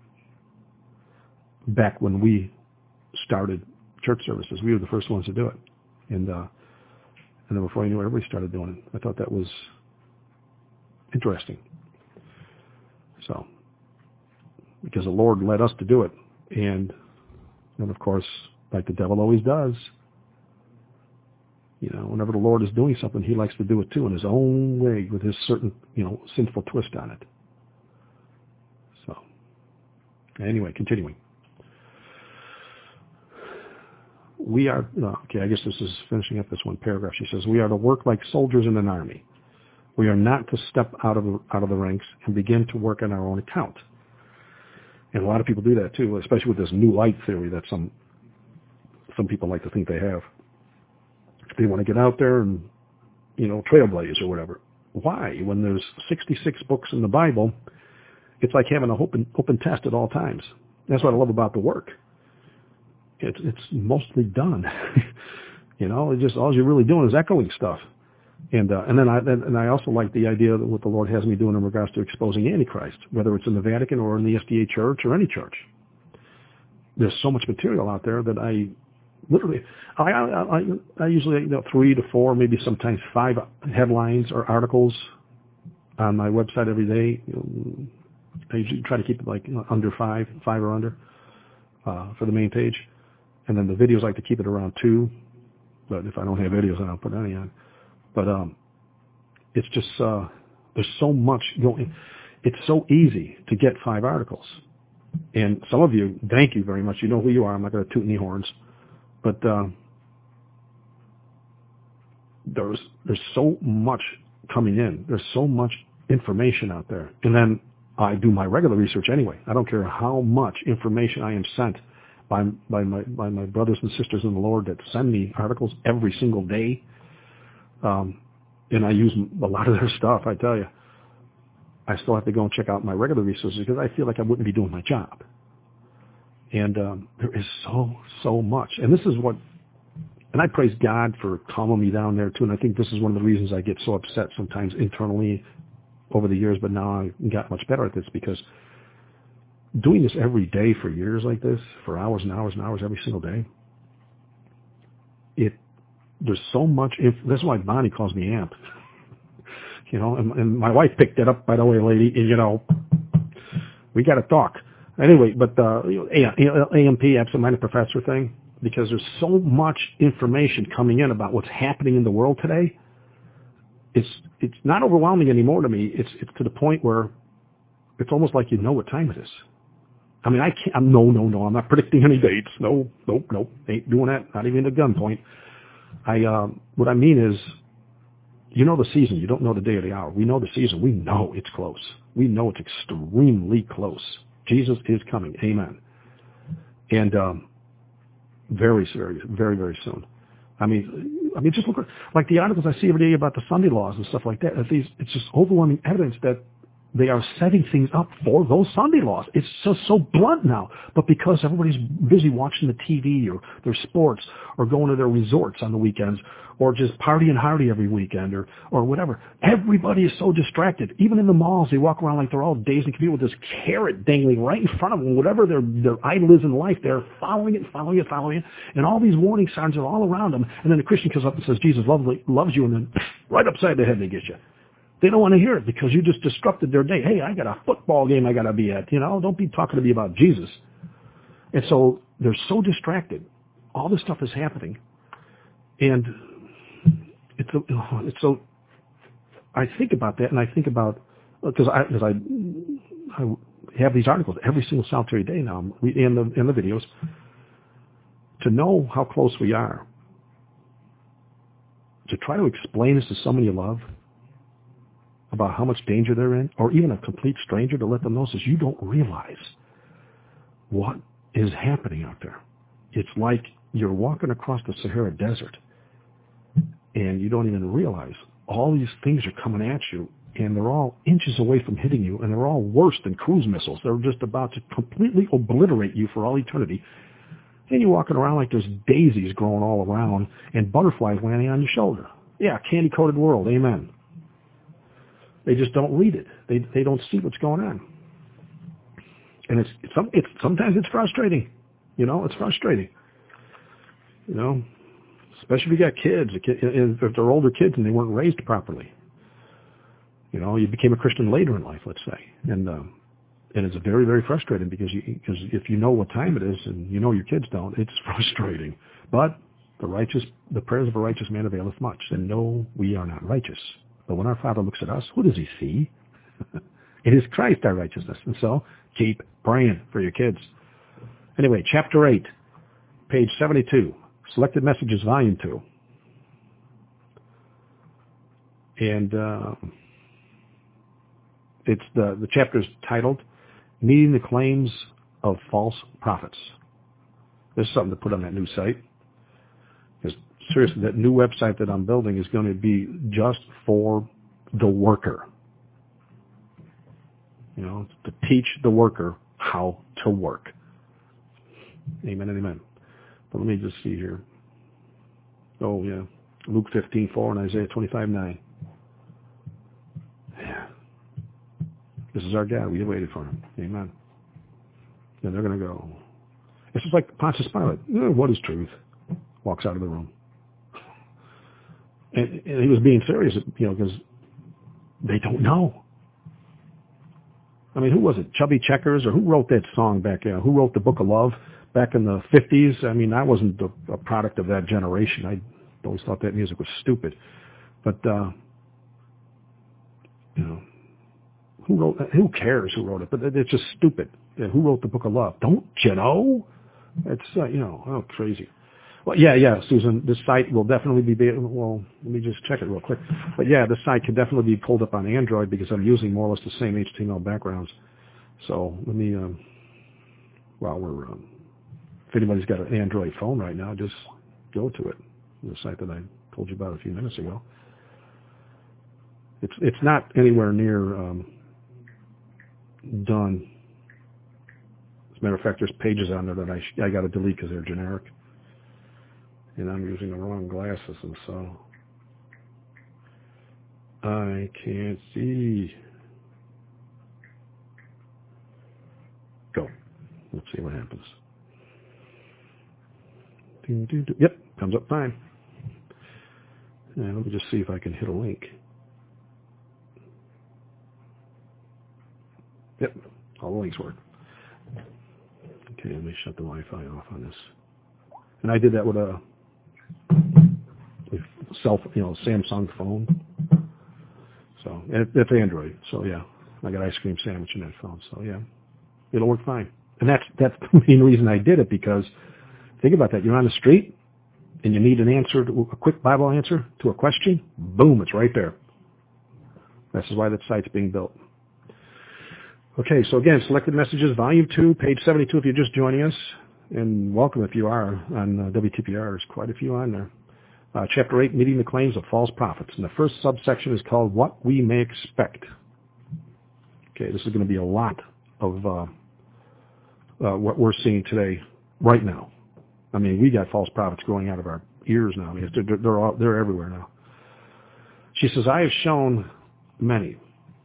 back when we started church services. We were the first ones to do it, and uh, and then before I knew it, everybody started doing it. I thought that was interesting. So, because the Lord led us to do it. And, and of course, like the devil always does, you know, whenever the Lord is doing something, he likes to do it too in his own way with his certain, you know, sinful twist on it. So, anyway, continuing. We are, okay, I guess this is finishing up this one paragraph. She says, we are to work like soldiers in an army. We are not to step out of, out of the ranks and begin to work on our own account. And a lot of people do that too, especially with this new light theory that some some people like to think they have. They want to get out there and, you know, trailblaze or whatever. Why? When there's sixty-six books in the Bible, it's like having an open, open test at all times. That's what I love about the work. It's, it's mostly done. You know, it's just all you're really doing is echoing stuff. And uh, and then I and I also like the idea that what the Lord has me doing in regards to exposing Antichrist, whether it's in the Vatican or in the S D A Church or any church. There's so much material out there that I literally, I I, I, I usually, you know, three to four, maybe sometimes five headlines or articles on my website every day. I usually try to keep it like, you know, under five, five or under uh, for the main page, and then the videos I like to keep it around two. But if I don't have videos, I don't put any on. But um, it's just, uh, there's so much going. It's so easy to get five articles. And some of you, thank you very much. You know who you are. I'm not going to toot any horns. But uh, there's there's so much coming in. There's so much information out there. And then I do my regular research anyway. I don't care how much information I am sent by by my by my brothers and sisters in the Lord that send me articles every single day. Um, and I use a lot of their stuff, I tell you. I still have to go and check out my regular resources because I feel like I wouldn't be doing my job. And um, there is so, so much. And this is what, and I praise God for calming me down there too. And I think this is one of the reasons I get so upset sometimes internally over the years, but now I got much better at this because doing this every day for years like this, for hours and hours and hours every single day, it, there's so much, inf- that's why Bonnie calls me Amp. You know, and, and my wife picked it up, by the way, lady, and, you know, we got to talk. Anyway, but uh, A M P, absent-minded professor thing, because there's so much information coming in about what's happening in the world today, it's it's not overwhelming anymore to me. It's it's to the point where it's almost like you know what time it is. I mean, I can't, I'm, no, no, no, I'm not predicting any dates. No, nope, nope, ain't doing that, not even at gunpoint. I, um, what I mean is, you know the season. You don't know the day or the hour. We know the season. We know it's close. We know it's extremely close. Jesus is coming. Amen. And um, very, very, very, very soon. I mean, I mean, just look at like the articles I see every day about the Sunday laws and stuff like that. These, it's just overwhelming evidence that they are setting things up for those Sunday laws. It's just so blunt now. But because everybody's busy watching the T V or their sports or going to their resorts on the weekends or just partying hardy every weekend or, or whatever, everybody is so distracted. Even in the malls, they walk around like they're all dazed and confused with this carrot dangling right in front of them. Whatever their, their idol is in life, they're following it, following it, following it. And all these warning signs are all around them. And then the Christian comes up and says, Jesus loves, loves you, and then right upside the head they get you. They don't want to hear it because you just disrupted their day. Hey, I got a football game I got to be at. You know, don't be talking to me about Jesus. And so they're so distracted. All this stuff is happening. And it's, a, it's so, I think about that and I think about, because I, because I, I have these articles every single solitary day now in the, in the videos to know how close we are, to try to explain this to somebody you love, about how much danger they're in, or even a complete stranger to let them know, says you don't realize what is happening out there. It's like you're walking across the Sahara Desert and you don't even realize all these things are coming at you and they're all inches away from hitting you and they're all worse than cruise missiles. They're just about to completely obliterate you for all eternity. And you're walking around like there's daisies growing all around and butterflies landing on your shoulder. Yeah, candy-coated world. Amen. They just don't read it. They they don't see what's going on, and it's it's, some, it's sometimes it's frustrating. You know, it's frustrating. You know, especially if you got kids. If they're older kids and they weren't raised properly. You know, you became a Christian later in life, let's say, and um, and it's very very frustrating because you because if you know what time it is and you know your kids don't, it's frustrating. But the righteous, the prayers of a righteous man availeth much. And no, we are not righteous. But when our Father looks at us, who does he see? It is Christ, our righteousness. And so keep praying for your kids. Anyway, chapter eight, page seventy-two, Selected Messages, volume two. And uh, it's the, the chapter is titled, Meeting the Claims of False Prophets. There's something to put on that new site. Because seriously, that new website that I'm building is going to be just for the worker. You know, to teach the worker how to work. Amen and amen. But let me just see here. Oh, yeah. Luke fifteen four and Isaiah twenty-five nine. Yeah. This is our God. We have waited for him. Amen. And they're going to go. It's just like Pontius Pilate. Eh, what is truth? Walks out of the room. And, and he was being serious, you know, because they don't know. I mean, who was it? Chubby Checkers? Or who wrote that song back, you know, who wrote the Book of Love back in the fifties? I mean, I wasn't a, a product of that generation. I always thought that music was stupid. But, uh, you know, who wrote, who cares who wrote it? But it's just stupid. Yeah, who wrote the Book of Love? Don't you know? It's, uh, you know, oh, crazy. Well, yeah, yeah, Susan, this site will definitely be, well, let me just check it real quick. But yeah, this site can definitely be pulled up on Android because I'm using more or less the same H T M L backgrounds. So let me, um, well, we're, um, if anybody's got an Android phone right now, just go to it. The site that I told you about a few minutes ago. It's it's not anywhere near um, done. As a matter of fact, there's pages on there that I sh- I got to delete because they're generic, and I'm using the wrong glasses, and so I can't see. Go. Let's see what happens. Do, do, do. Yep, comes up fine. And let me just see if I can hit a link. Yep, all the links work. Okay, let me shut the Wi-Fi off on this. And I did that with a with self, you know, Samsung phone. So and it's Android. So yeah, I got ice cream sandwich in that phone. So yeah, it'll work fine. And that's that's the main reason I did it, because think about that. You're on the street and you need an answer, to, a quick Bible answer to a question. Boom, it's right there. This is why that site's being built. Okay, so again, Selected Messages, Volume two, page seventy-two if you're just joining us. And welcome if you are on uh, W T P R. There's quite a few on there. Uh, chapter eight, Meeting the Claims of False Prophets. And the first subsection is called What We May Expect. Okay, this is going to be a lot of uh, uh, what we're seeing today, right now. I mean, we got false prophets growing out of our ears now. I mean, they're, they're, all, they're everywhere now. She says, I have shown many.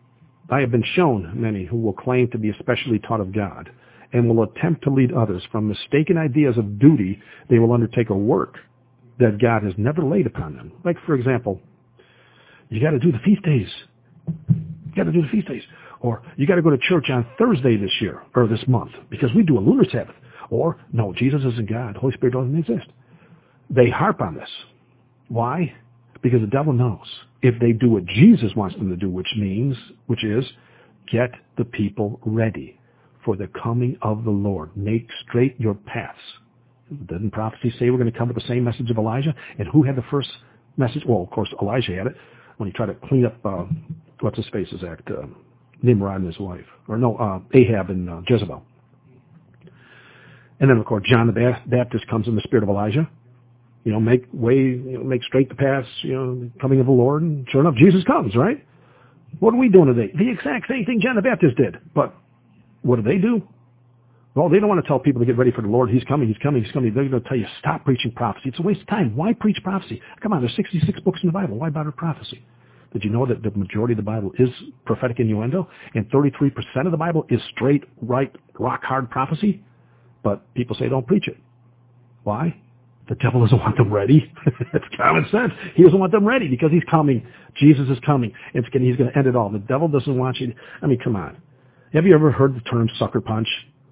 I have been shown many who will claim to be especially taught of God and will attempt to lead others from mistaken ideas of duty. They will undertake a work that God has never laid upon them. Like, for example, you got to do the feast days. You got to do the feast days. Or you got to go to church on Thursday this year or this month because we do a lunar Sabbath. Or, no, Jesus isn't God. The Holy Spirit doesn't exist. They harp on this. Why? Because the devil knows if they do what Jesus wants them to do, which means, which is, get the people ready for the coming of the Lord. Make straight your paths. Didn't prophecy say we're going to come with the same message of Elijah? And who had the first message? Well, of course, Elijah had it when he tried to clean up, uh, what's his face's act, uh, Nimrod and his wife. Or no, uh, Ahab and uh, Jezebel. And then, of course, John the Baptist comes in the spirit of Elijah. You know, make way, you know, make straight the paths, you know, coming of the Lord. And sure enough, Jesus comes, right? What are we doing today? The exact same thing John the Baptist did. But what do they do? Well, they don't want to tell people to get ready for the Lord. He's coming, he's coming, he's coming. They're going to tell you, stop preaching prophecy. It's a waste of time. Why preach prophecy? Come on, there's sixty-six books in the Bible. Why bother prophecy? Did you know that the majority of the Bible is prophetic innuendo? And thirty-three percent of the Bible is straight, right, rock-hard prophecy? But people say don't preach it. Why? The devil doesn't want them ready. It's common sense. He doesn't want them ready because he's coming. Jesus is coming. It's gonna, he's going to end it all. The devil doesn't want you to, I mean, come on. Have you ever heard the term sucker punch?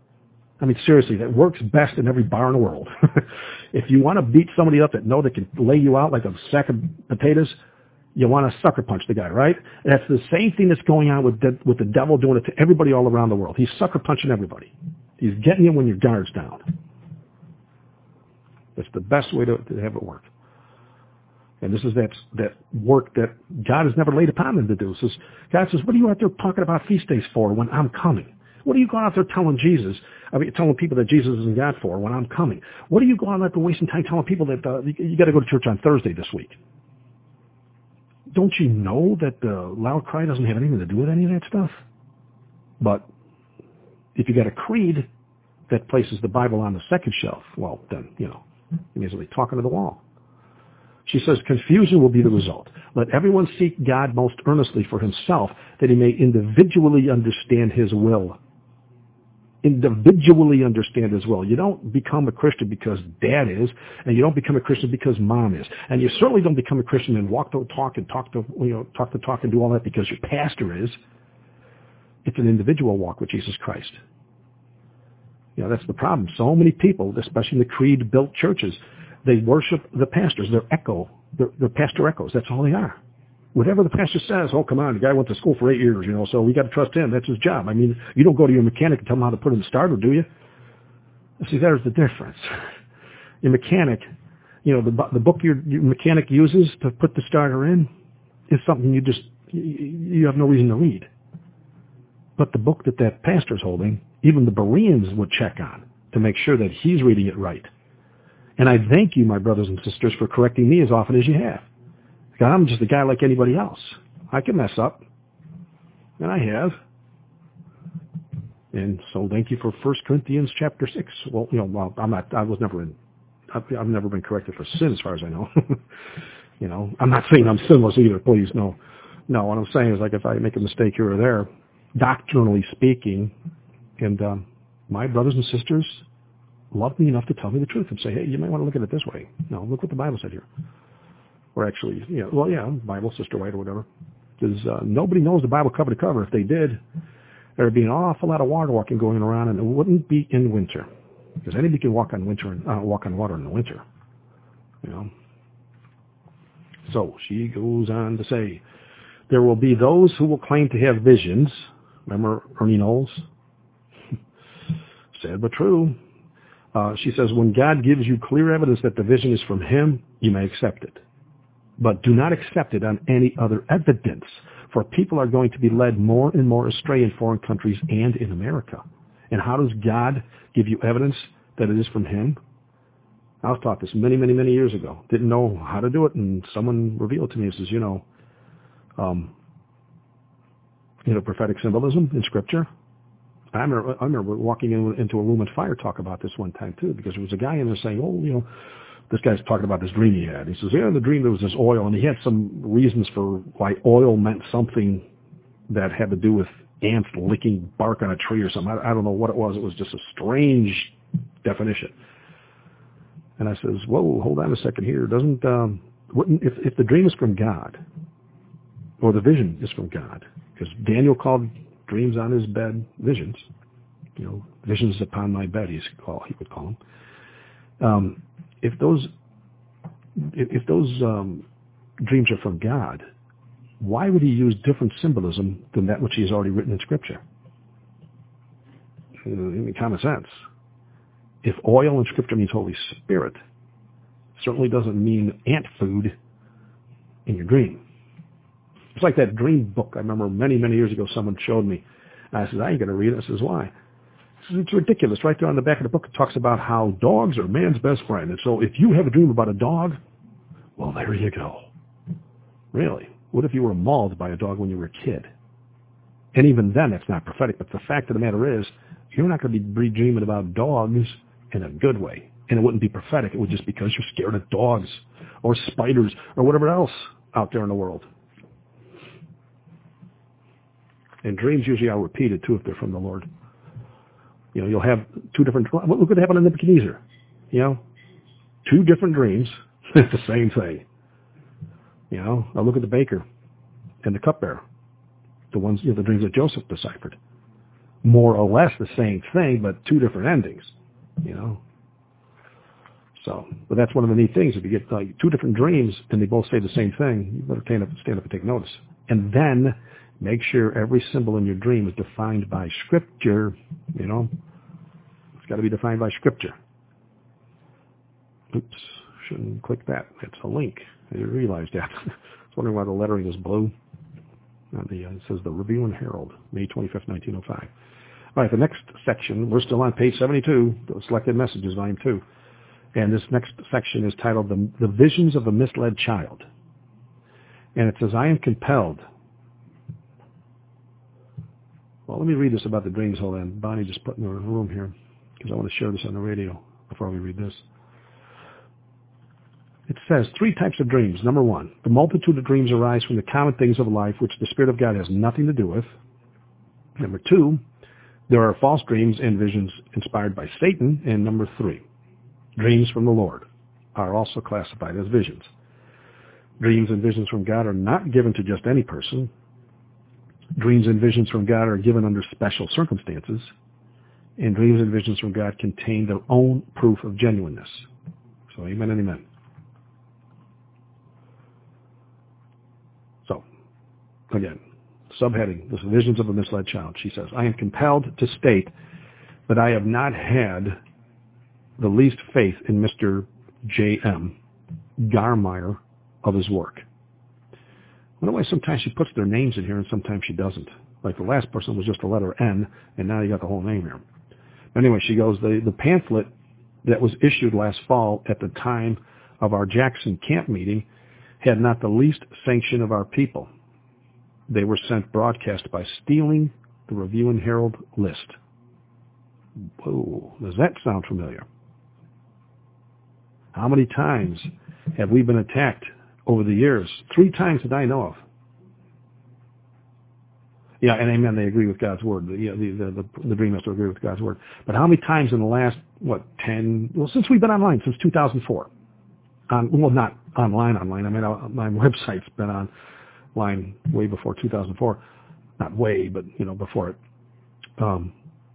I mean, seriously, that works best in every bar in the world. If you want to beat somebody up that know they can lay you out like a sack of potatoes, you want to sucker punch the guy, right? And that's the same thing that's going on with the, with the devil doing it to everybody all around the world. He's sucker punching everybody. He's getting you when your guard's down. That's the best way to, to have it work. And this is that that work that God has never laid upon them to do. It says, God says, what are you out there talking about feast days for when I'm coming? What are you going out there telling Jesus, I mean, telling people that Jesus isn't God for when I'm coming? What are you going out there wasting time telling people that uh, you got to go to church on Thursday this week? Don't you know that the loud cry doesn't have anything to do with any of that stuff? But if you got a creed that places the Bible on the second shelf, well, then, you know, you're basically talking to the wall. She says, confusion will be the result. Let everyone seek God most earnestly for himself, that he may individually understand his will. Individually understand his will. You don't become a Christian because dad is, and you don't become a Christian because mom is. And you certainly don't become a Christian and walk the talk and talk to, you know, talk the talk and do all that because your pastor is. It's an individual walk with Jesus Christ. You know, that's the problem. So many people, especially in the creed-built churches, they worship the pastors. They're echo. They're, they're pastor echoes. That's all they are. Whatever the pastor says, oh, come on, the guy went to school for eight years, you know, so we got to trust him. That's his job. I mean, you don't go to your mechanic and tell him how to put in the starter, do you? See, there's the difference. Your mechanic, you know, the, the book your, your mechanic uses to put the starter in is something you just, you, you have no reason to read. But the book that that pastor's holding, even the Bereans would check on to make sure that he's reading it right. And I thank you, my brothers and sisters, for correcting me as often as you have. Because I'm just a guy like anybody else. I can mess up. And I have. And so thank you for First Corinthians chapter six. Well, you know, well, I'm not, I was never in, I've, I've never been corrected for sin as far as I know. You know, I'm not saying I'm sinless either, please, no. No, what I'm saying is like if I make a mistake here or there, doctrinally speaking, and um, my brothers and sisters love me enough to tell me the truth and say, hey, you might want to look at it this way. No, look what the Bible said here. Or actually, you know, well, yeah, Bible, Sister White or whatever. Because uh, nobody knows the Bible cover to cover. If they did, there would be an awful lot of water walking going around, and it wouldn't be in winter. Because anybody can walk on winter and uh, walk on water in the winter. You know. So she goes on to say, there will be those who will claim to have visions. Remember Ernie Knowles? Sad but true. Uh, she says, when God gives you clear evidence that the vision is from him, you may accept it. But do not accept it on any other evidence, for people are going to be led more and more astray in foreign countries and in America. And how does God give you evidence that it is from him? I was taught this many, many, many years ago. Didn't know how to do it, and someone revealed to me and says, you know, um, you know, prophetic symbolism in Scripture. I remember, I remember walking in, into a room at Fire Talk about this one time, too, because there was a guy in there saying, oh, you know, this guy's talking about this dream he had. He says, yeah, in the dream there was this oil, and he had some reasons for why oil meant something that had to do with ants licking bark on a tree or something. I, I don't know what it was. It was just a strange definition. And I says, whoa, hold on a second here. Doesn't, um, wouldn't, if, if the dream is from God, or the vision is from God, because Daniel called dreams on his bed visions, you know, visions upon my bed, he's call, he would call them. Um, if those, if, if those um, dreams are from God, why would he use different symbolism than that which he has already written in Scripture? I mean, common sense. If oil in Scripture means Holy Spirit, certainly doesn't mean ant food in your dream. It's like that dream book I remember many, many years ago someone showed me. And I said, I ain't going to read it. I says, why? I says, it's ridiculous. Right there on the back of the book, it talks about how dogs are man's best friend. And so if you have a dream about a dog, well, there you go. Really? What if you were mauled by a dog when you were a kid? And even then, that's not prophetic. But the fact of the matter is, you're not going to be dreaming about dogs in a good way. And it wouldn't be prophetic. It would just be because you're scared of dogs or spiders or whatever else out there in the world. And dreams usually are repeated, too, if they're from the Lord. You know, you'll have two different, look what happened in Nebuchadnezzar. You know, two different dreams, it's the same thing. You know, now look at the baker and the cupbearer. The ones, you know, the dreams that Joseph deciphered. More or less the same thing, but two different endings, you know. So, but that's one of the neat things. If you get like two different dreams and they both say the same thing, you better stand up, stand up and take notice. And then make sure every symbol in your dream is defined by Scripture, you know. It's got to be defined by Scripture. Oops, shouldn't click that. It's a link. I didn't realize that. I was wondering why the lettering is blue. Uh, the, uh, it says the Review and Herald, May twenty-fifth, nineteen oh five. All right, the next section, we're still on page seventy-two, the Selected Messages, volume two. And this next section is titled The, the Visions of a Misled Child. And it says, I am compelled. Well, let me read this about the dreams. Hold on. Bonnie just put in the room here because I want to share this on the radio before we read this. It says three types of dreams. Number one, the multitude of dreams arise from the common things of life which the Spirit of God has nothing to do with. Number two, there are false dreams and visions inspired by Satan. And number three, dreams from the Lord are also classified as visions. Dreams and visions from God are not given to just any person. Dreams and visions from God are given under special circumstances. And dreams and visions from God contain their own proof of genuineness. So amen and amen. So, again, subheading, the visions of a misled child. She says, I am compelled to state that I have not had the least faith in Mister J M Garmeyer of his work. I wonder why sometimes she puts their names in here and sometimes she doesn't. Like the last person was just the letter N, and now you got the whole name here. Anyway, she goes, the, the pamphlet that was issued last fall at the time of our Jackson camp meeting had not the least sanction of our people. They were sent broadcast by stealing the Review and Herald list. Whoa, does that sound familiar? How many times have we been attacked over the years? Three times that I know of. Yeah, and amen, they agree with God's word. The, the, the, the, the dream has to agree with God's word. But how many times in the last, what, ten, well, since we've been online, since two thousand four. On, well, not online, online. I mean, my website's been online way before two thousand four. Not way, but, you know, before it. Um,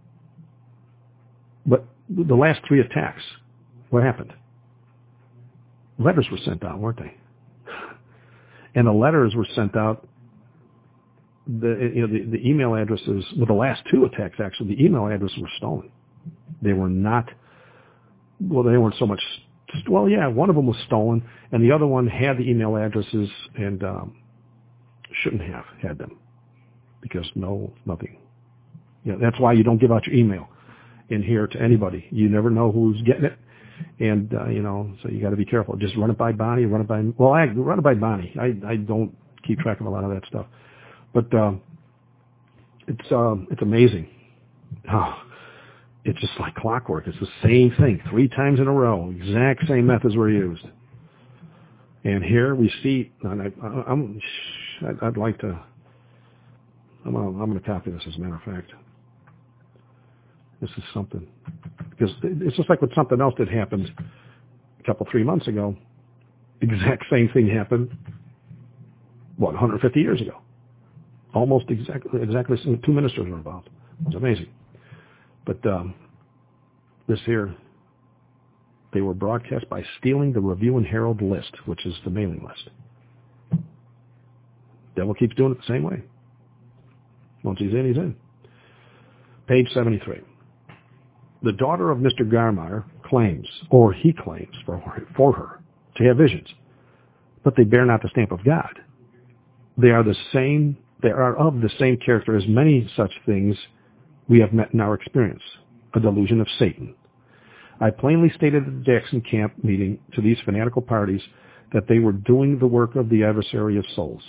but the last three attacks, what happened? Letters were sent out, weren't they? And the letters were sent out, the, you know, the, the email addresses, well, the last two attacks, actually, the email addresses were stolen. They were not, well, they weren't so much, well, yeah, one of them was stolen, and the other one had the email addresses and um, shouldn't have had them because no, nothing. You know, that's why you don't give out your email in here to anybody. You never know who's getting it. And, uh, you know, so you got to be careful. Just run it by Bonnie, run it by, well, I run it by Bonnie. I, I don't keep track of a lot of that stuff. But, uh, it's, um, it's amazing. Oh, it's just like clockwork. It's the same thing three times in a row. Exact same methods were used. And here we see, and I, I'm, I'd, I'd like to, I'm gonna, I'm gonna copy this as a matter of fact. This is something. Because it's just like with something else that happened a couple, three months ago. Exact same thing happened, what, one hundred fifty years ago. Almost exactly, exactly, two ministers were involved. It was amazing. But um, this here, they were broadcast by stealing the Review and Herald list, which is the mailing list. Devil keeps doing it the same way. Once he's in, he's in. Page seventy-three. The daughter of Mister Garmeyer claims, or he claims for her, for her, to have visions, but they bear not the stamp of God. They are the same, they are of the same character as many such things we have met in our experience, a delusion of Satan. I plainly stated at the Jackson camp meeting to these fanatical parties that they were doing the work of the adversary of souls.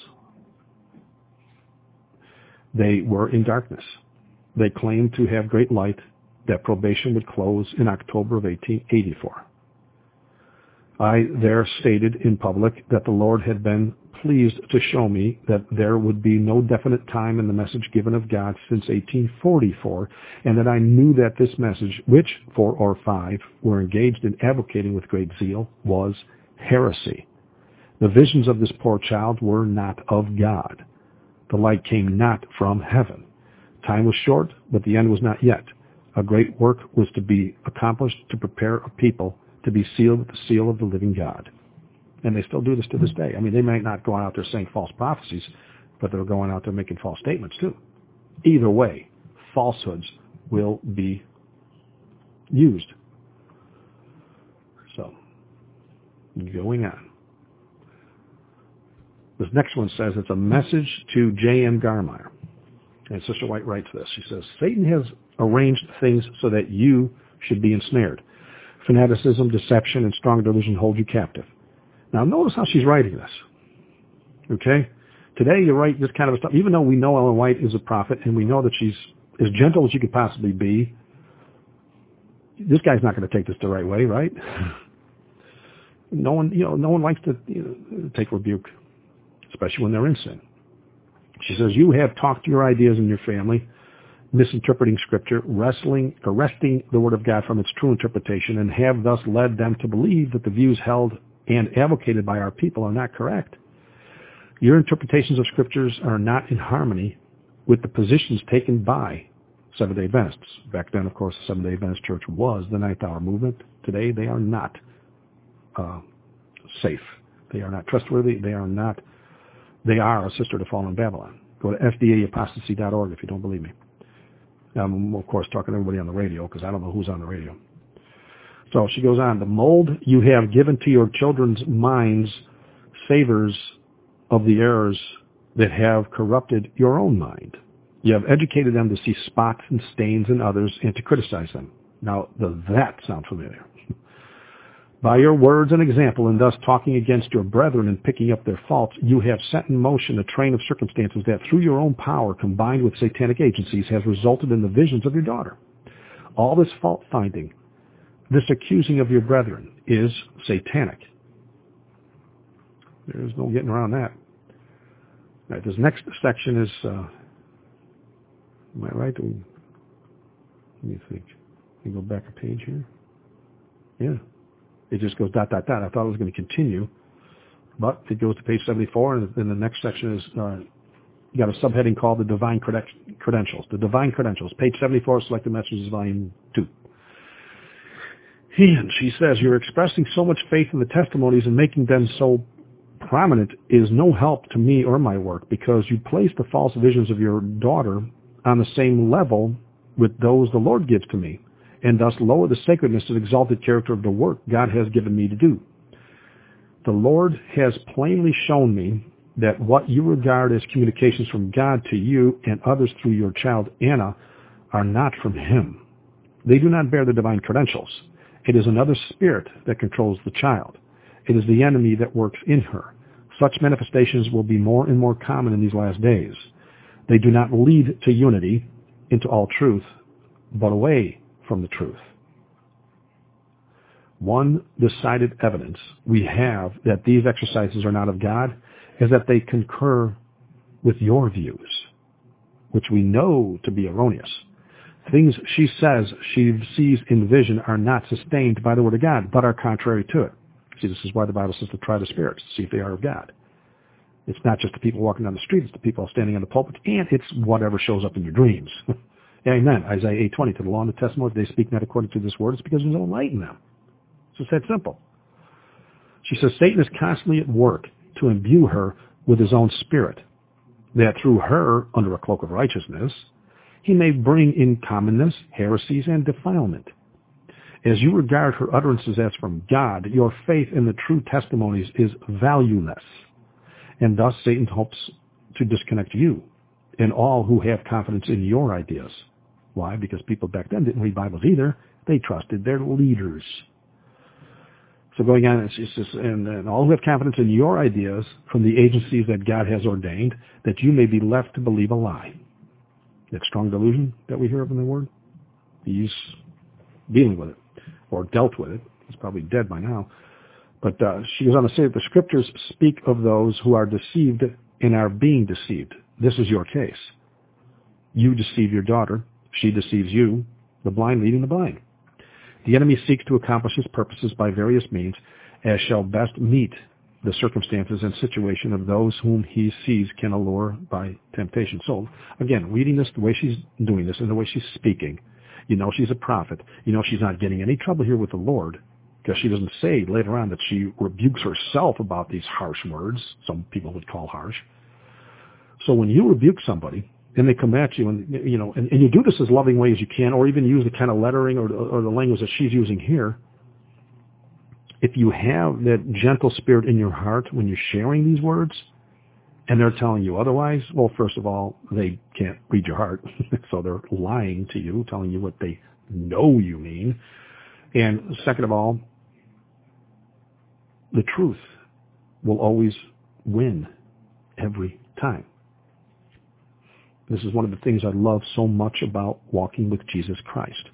They were in darkness. They claimed to have great light, that probation would close in October of eighteen eighty-four. I there stated in public that the Lord had been pleased to show me that there would be no definite time in the message given of God since eighteen forty-four, and that I knew that this message, which four or five were engaged in advocating with great zeal, was heresy. The visions of this poor child were not of God. The light came not from heaven. Time was short, but the end was not yet. A great work was to be accomplished to prepare a people to be sealed with the seal of the living God. And they still do this to this day. I mean, they might not go out there saying false prophecies, but they're going out there making false statements too. Either way, falsehoods will be used. So, going on. This next one says it's a message to J M Garmeyer. And Sister White writes this. She says, Satan has arranged things so that you should be ensnared. Fanaticism, deception, and strong delusion hold you captive. Now notice how she's writing this. Okay? Today you write this kind of stuff, even though we know Ellen White is a prophet and we know that she's as gentle as she could possibly be. This guy's not going to take this the right way, right? No one, you know, no one likes to you know, take rebuke, especially when they're in sin. She says, you have talked your ideas in your family, misinterpreting Scripture, wrestling, arresting the Word of God from its true interpretation, and have thus led them to believe that the views held and advocated by our people are not correct. Your interpretations of Scriptures are not in harmony with the positions taken by Seventh-day Adventists. Back then, of course, the Seventh-day Adventist Church was the Ninth Hour Movement. Today, they are not uh, safe. They are not trustworthy. They are not. They are a sister to fallen Babylon. Go to f d a apostasy dot org if you don't believe me. I'm, of course, talking to everybody on the radio because I don't know who's on the radio. So she goes on. The mold you have given to your children's minds savors of the errors that have corrupted your own mind. You have educated them to see spots and stains in others and to criticize them. Now, does that sound familiar? By your words and example, and thus talking against your brethren and picking up their faults, you have set in motion a train of circumstances that, through your own power, combined with satanic agencies, has resulted in the visions of your daughter. All this fault-finding, this accusing of your brethren, is satanic. There's no getting around that. All right, this next section is, uh, am I right? Let me think. Let me go back a page here. Yeah. It just goes dot, dot, dot. I thought it was going to continue, but it goes to page seventy-four, and then the next section is, uh, you got a subheading called the Divine Credentials. The Divine Credentials, page seventy-four, Selected Messages, volume two. And she says, you're expressing so much faith in the testimonies and making them so prominent is no help to me or my work, because you place the false visions of your daughter on the same level with those the Lord gives to me, and thus lower the sacredness and exalted character of the work God has given me to do. The Lord has plainly shown me that what you regard as communications from God to you and others through your child Anna are not from Him. They do not bear the divine credentials. It is another spirit that controls the child. It is the enemy that works in her. Such manifestations will be more and more common in these last days. They do not lead to unity, into all truth, but away from the truth. One decided evidence we have that these exercises are not of God is that they concur with your views, which we know to be erroneous. Things she says she sees in vision are not sustained by the Word of God, but are contrary to it. See, this is why the Bible says to try the spirits, to see if they are of God. It's not just the people walking down the street, it's the people standing on the pulpit, and it's whatever shows up in your dreams. Amen. Isaiah eight twenty, to the law and the testimony, they speak not according to this word, it's because there's no light in them. It's just that simple. She says Satan is constantly at work to imbue her with his own spirit, that through her, under a cloak of righteousness, he may bring in commonness, heresies, and defilement. As you regard her utterances as from God, your faith in the true testimonies is valueless, and thus Satan hopes to disconnect you and all who have confidence in your ideas. Why? Because people back then didn't read Bibles either. They trusted their leaders. So going on, it's just, and, and all who have confidence in your ideas from the agencies that God has ordained, that you may be left to believe a lie. That strong delusion that we hear of in the Word, he's dealing with it, or dealt with it. He's probably dead by now. But uh, she goes on to say that the Scriptures speak of those who are deceived and are being deceived. This is your case. You deceive your daughter. She deceives you, the blind leading the blind. The enemy seeks to accomplish his purposes by various means, as shall best meet the circumstances and situation of those whom he sees can allure by temptation. So, again, reading this, the way she's doing this, and the way she's speaking, you know she's a prophet. You know she's not getting any trouble here with the Lord, because she doesn't say later on that she rebukes herself about these harsh words, some people would call harsh. So when you rebuke somebody, and they come at you, and you know, and, and you do this as loving way as you can, or even use the kind of lettering or, or the language that she's using here, if you have that gentle spirit in your heart when you're sharing these words, and they're telling you otherwise, well, first of all, they can't read your heart, so they're lying to you, telling you what they know you mean. And second of all, the truth will always win every time. This is one of the things I love so much about walking with Jesus Christ.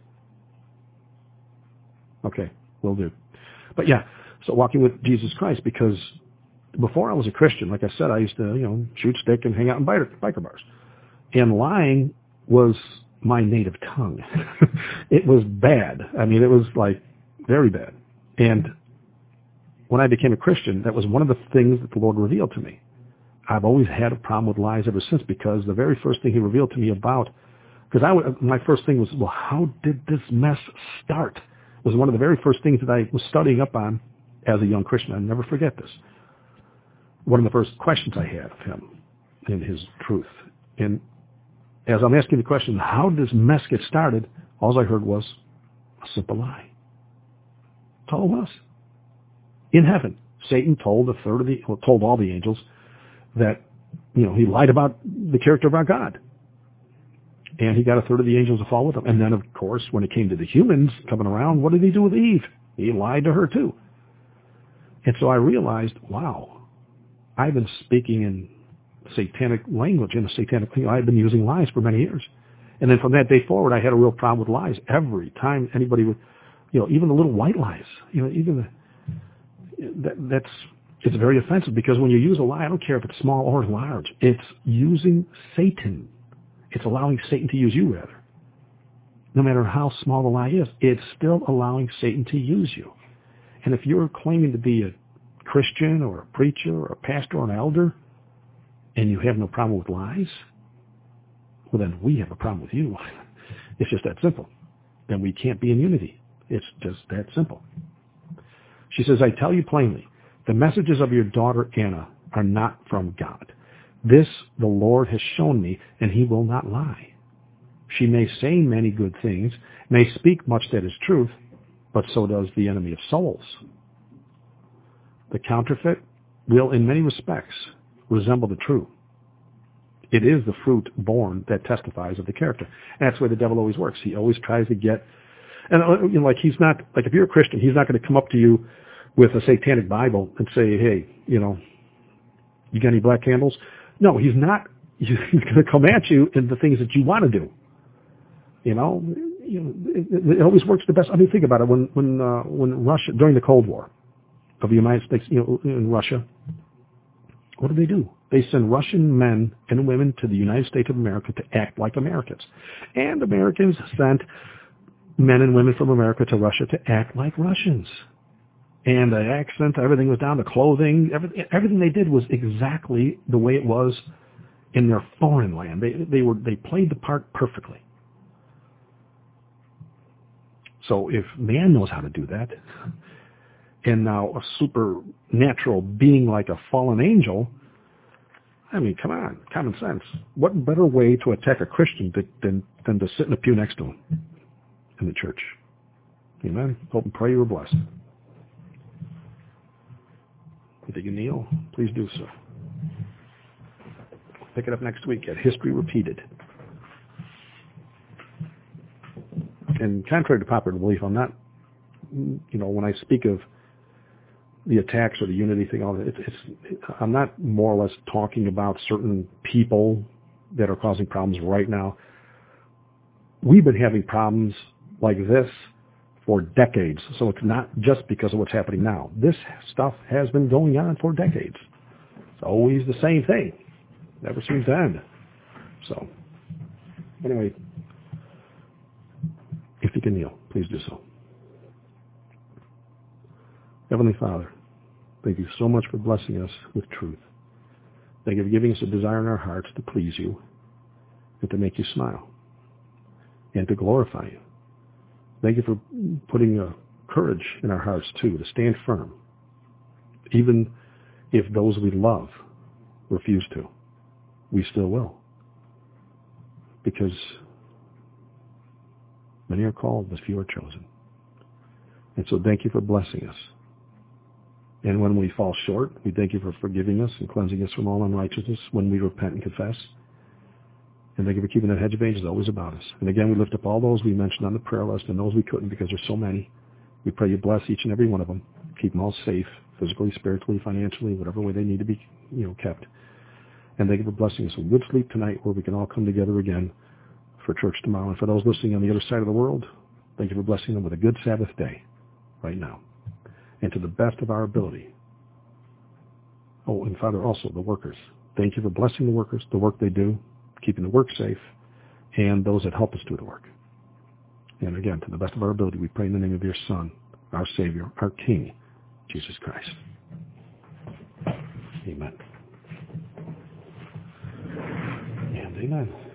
Okay, will do. But yeah, so walking with Jesus Christ, because before I was a Christian, like I said, I used to, you know, shoot stick and hang out in biker, biker bars. And lying was my native tongue. It was bad. I mean, it was like very bad. And when I became a Christian, that was one of the things that the Lord revealed to me. I've always had a problem with lies ever since, because the very first thing he revealed to me about, because I, my first thing was, well, how did this mess start? Was one of the very first things that I was studying up on as a young Christian. I'll never forget this. One of the first questions I had of him in his truth. And as I'm asking the question, how did this mess get started? All I heard was a simple lie. That's all it was. In heaven, Satan told a third of the, well, told all the angels that, you know, he lied about the character of our God. And he got a third of the angels to fall with him. And then, of course, when it came to the humans coming around, what did he do with Eve? He lied to her too. And so I realized, wow, I've been speaking in satanic language, in a satanic, you know, I've been using lies for many years. And then from that day forward, I had a real problem with lies. Every time anybody would, you know, even the little white lies, you know, even the, that, that's, it's very offensive, because when you use a lie, I don't care if it's small or large, it's using Satan. It's allowing Satan to use you, rather. No matter how small the lie is, it's still allowing Satan to use you. And if you're claiming to be a Christian or a preacher or a pastor or an elder, and you have no problem with lies, well, then we have a problem with you. It's just that simple. Then we can't be in unity. It's just that simple. She says, I tell you plainly, the messages of your daughter Anna are not from God. This the Lord has shown me, and he will not lie. She may say many good things, may speak much that is truth, but so does the enemy of souls. The counterfeit will, in many respects, resemble the true. It is the fruit born that testifies of the character. And that's where the devil always works. He always tries to get, and you know, like he's not, like if you're a Christian, he's not going to come up to you with a satanic Bible and say, hey, you know, you got any black candles? No, he's not. He's going to come at you in the things that you want to do. You know, you know it, it always works the best. I mean, think about it. When when uh, when Russia, during the Cold War of the United States, you know, in Russia, what do they do? They send Russian men and women to the United States of America to act like Americans. And Americans sent men and women from America to Russia to act like Russians. And the accent, everything was down to clothing. Everything, everything they did was exactly the way it was in their foreign land. They, they were, they played the part perfectly. So if man knows how to do that, and now a supernatural being like a fallen angel, I mean, come on, common sense. What better way to attack a Christian than, than to sit in a pew next to him in the church? Amen. Hope and pray you were blessed. If you kneel, please do so. Pick it up next week at History Repeated. And contrary to popular belief, I'm not, you know, when I speak of the attacks or the unity thing, all that, it's, it's, I'm not more or less talking about certain people that are causing problems right now. We've been having problems like this for decades, so it's not just because of what's happening now. This stuff has been going on for decades. It's always the same thing. Never seems to end. So, anyway, if you can kneel, please do so. Heavenly Father, thank you so much for blessing us with truth. Thank you for giving us a desire in our hearts to please you and to make you smile and to glorify you. Thank you for putting uh, courage in our hearts, too, to stand firm, even if those we love refuse to. We still will, because many are called, but few are chosen. And so thank you for blessing us And when we fall short, we thank you for forgiving us and cleansing us from all unrighteousness when we repent and confess. And thank you for keeping that hedge of angels always about us. And again, we lift up all those we mentioned on the prayer list and those we couldn't because there's so many. We pray you bless each and every one of them. Keep them all safe, physically, spiritually, financially, whatever way they need to be, you know, kept. And thank you for blessing us with good sleep tonight where we can all come together again for church tomorrow. And for those listening on the other side of the world, thank you for blessing them with a good Sabbath day right now. And to the best of our ability. Oh, and Father, also the workers. Thank you for blessing the workers, the work they do, keeping the work safe, and those that help us do the work. And again, to the best of our ability, we pray in the name of your Son, our Savior, our King, Jesus Christ. Amen. And amen.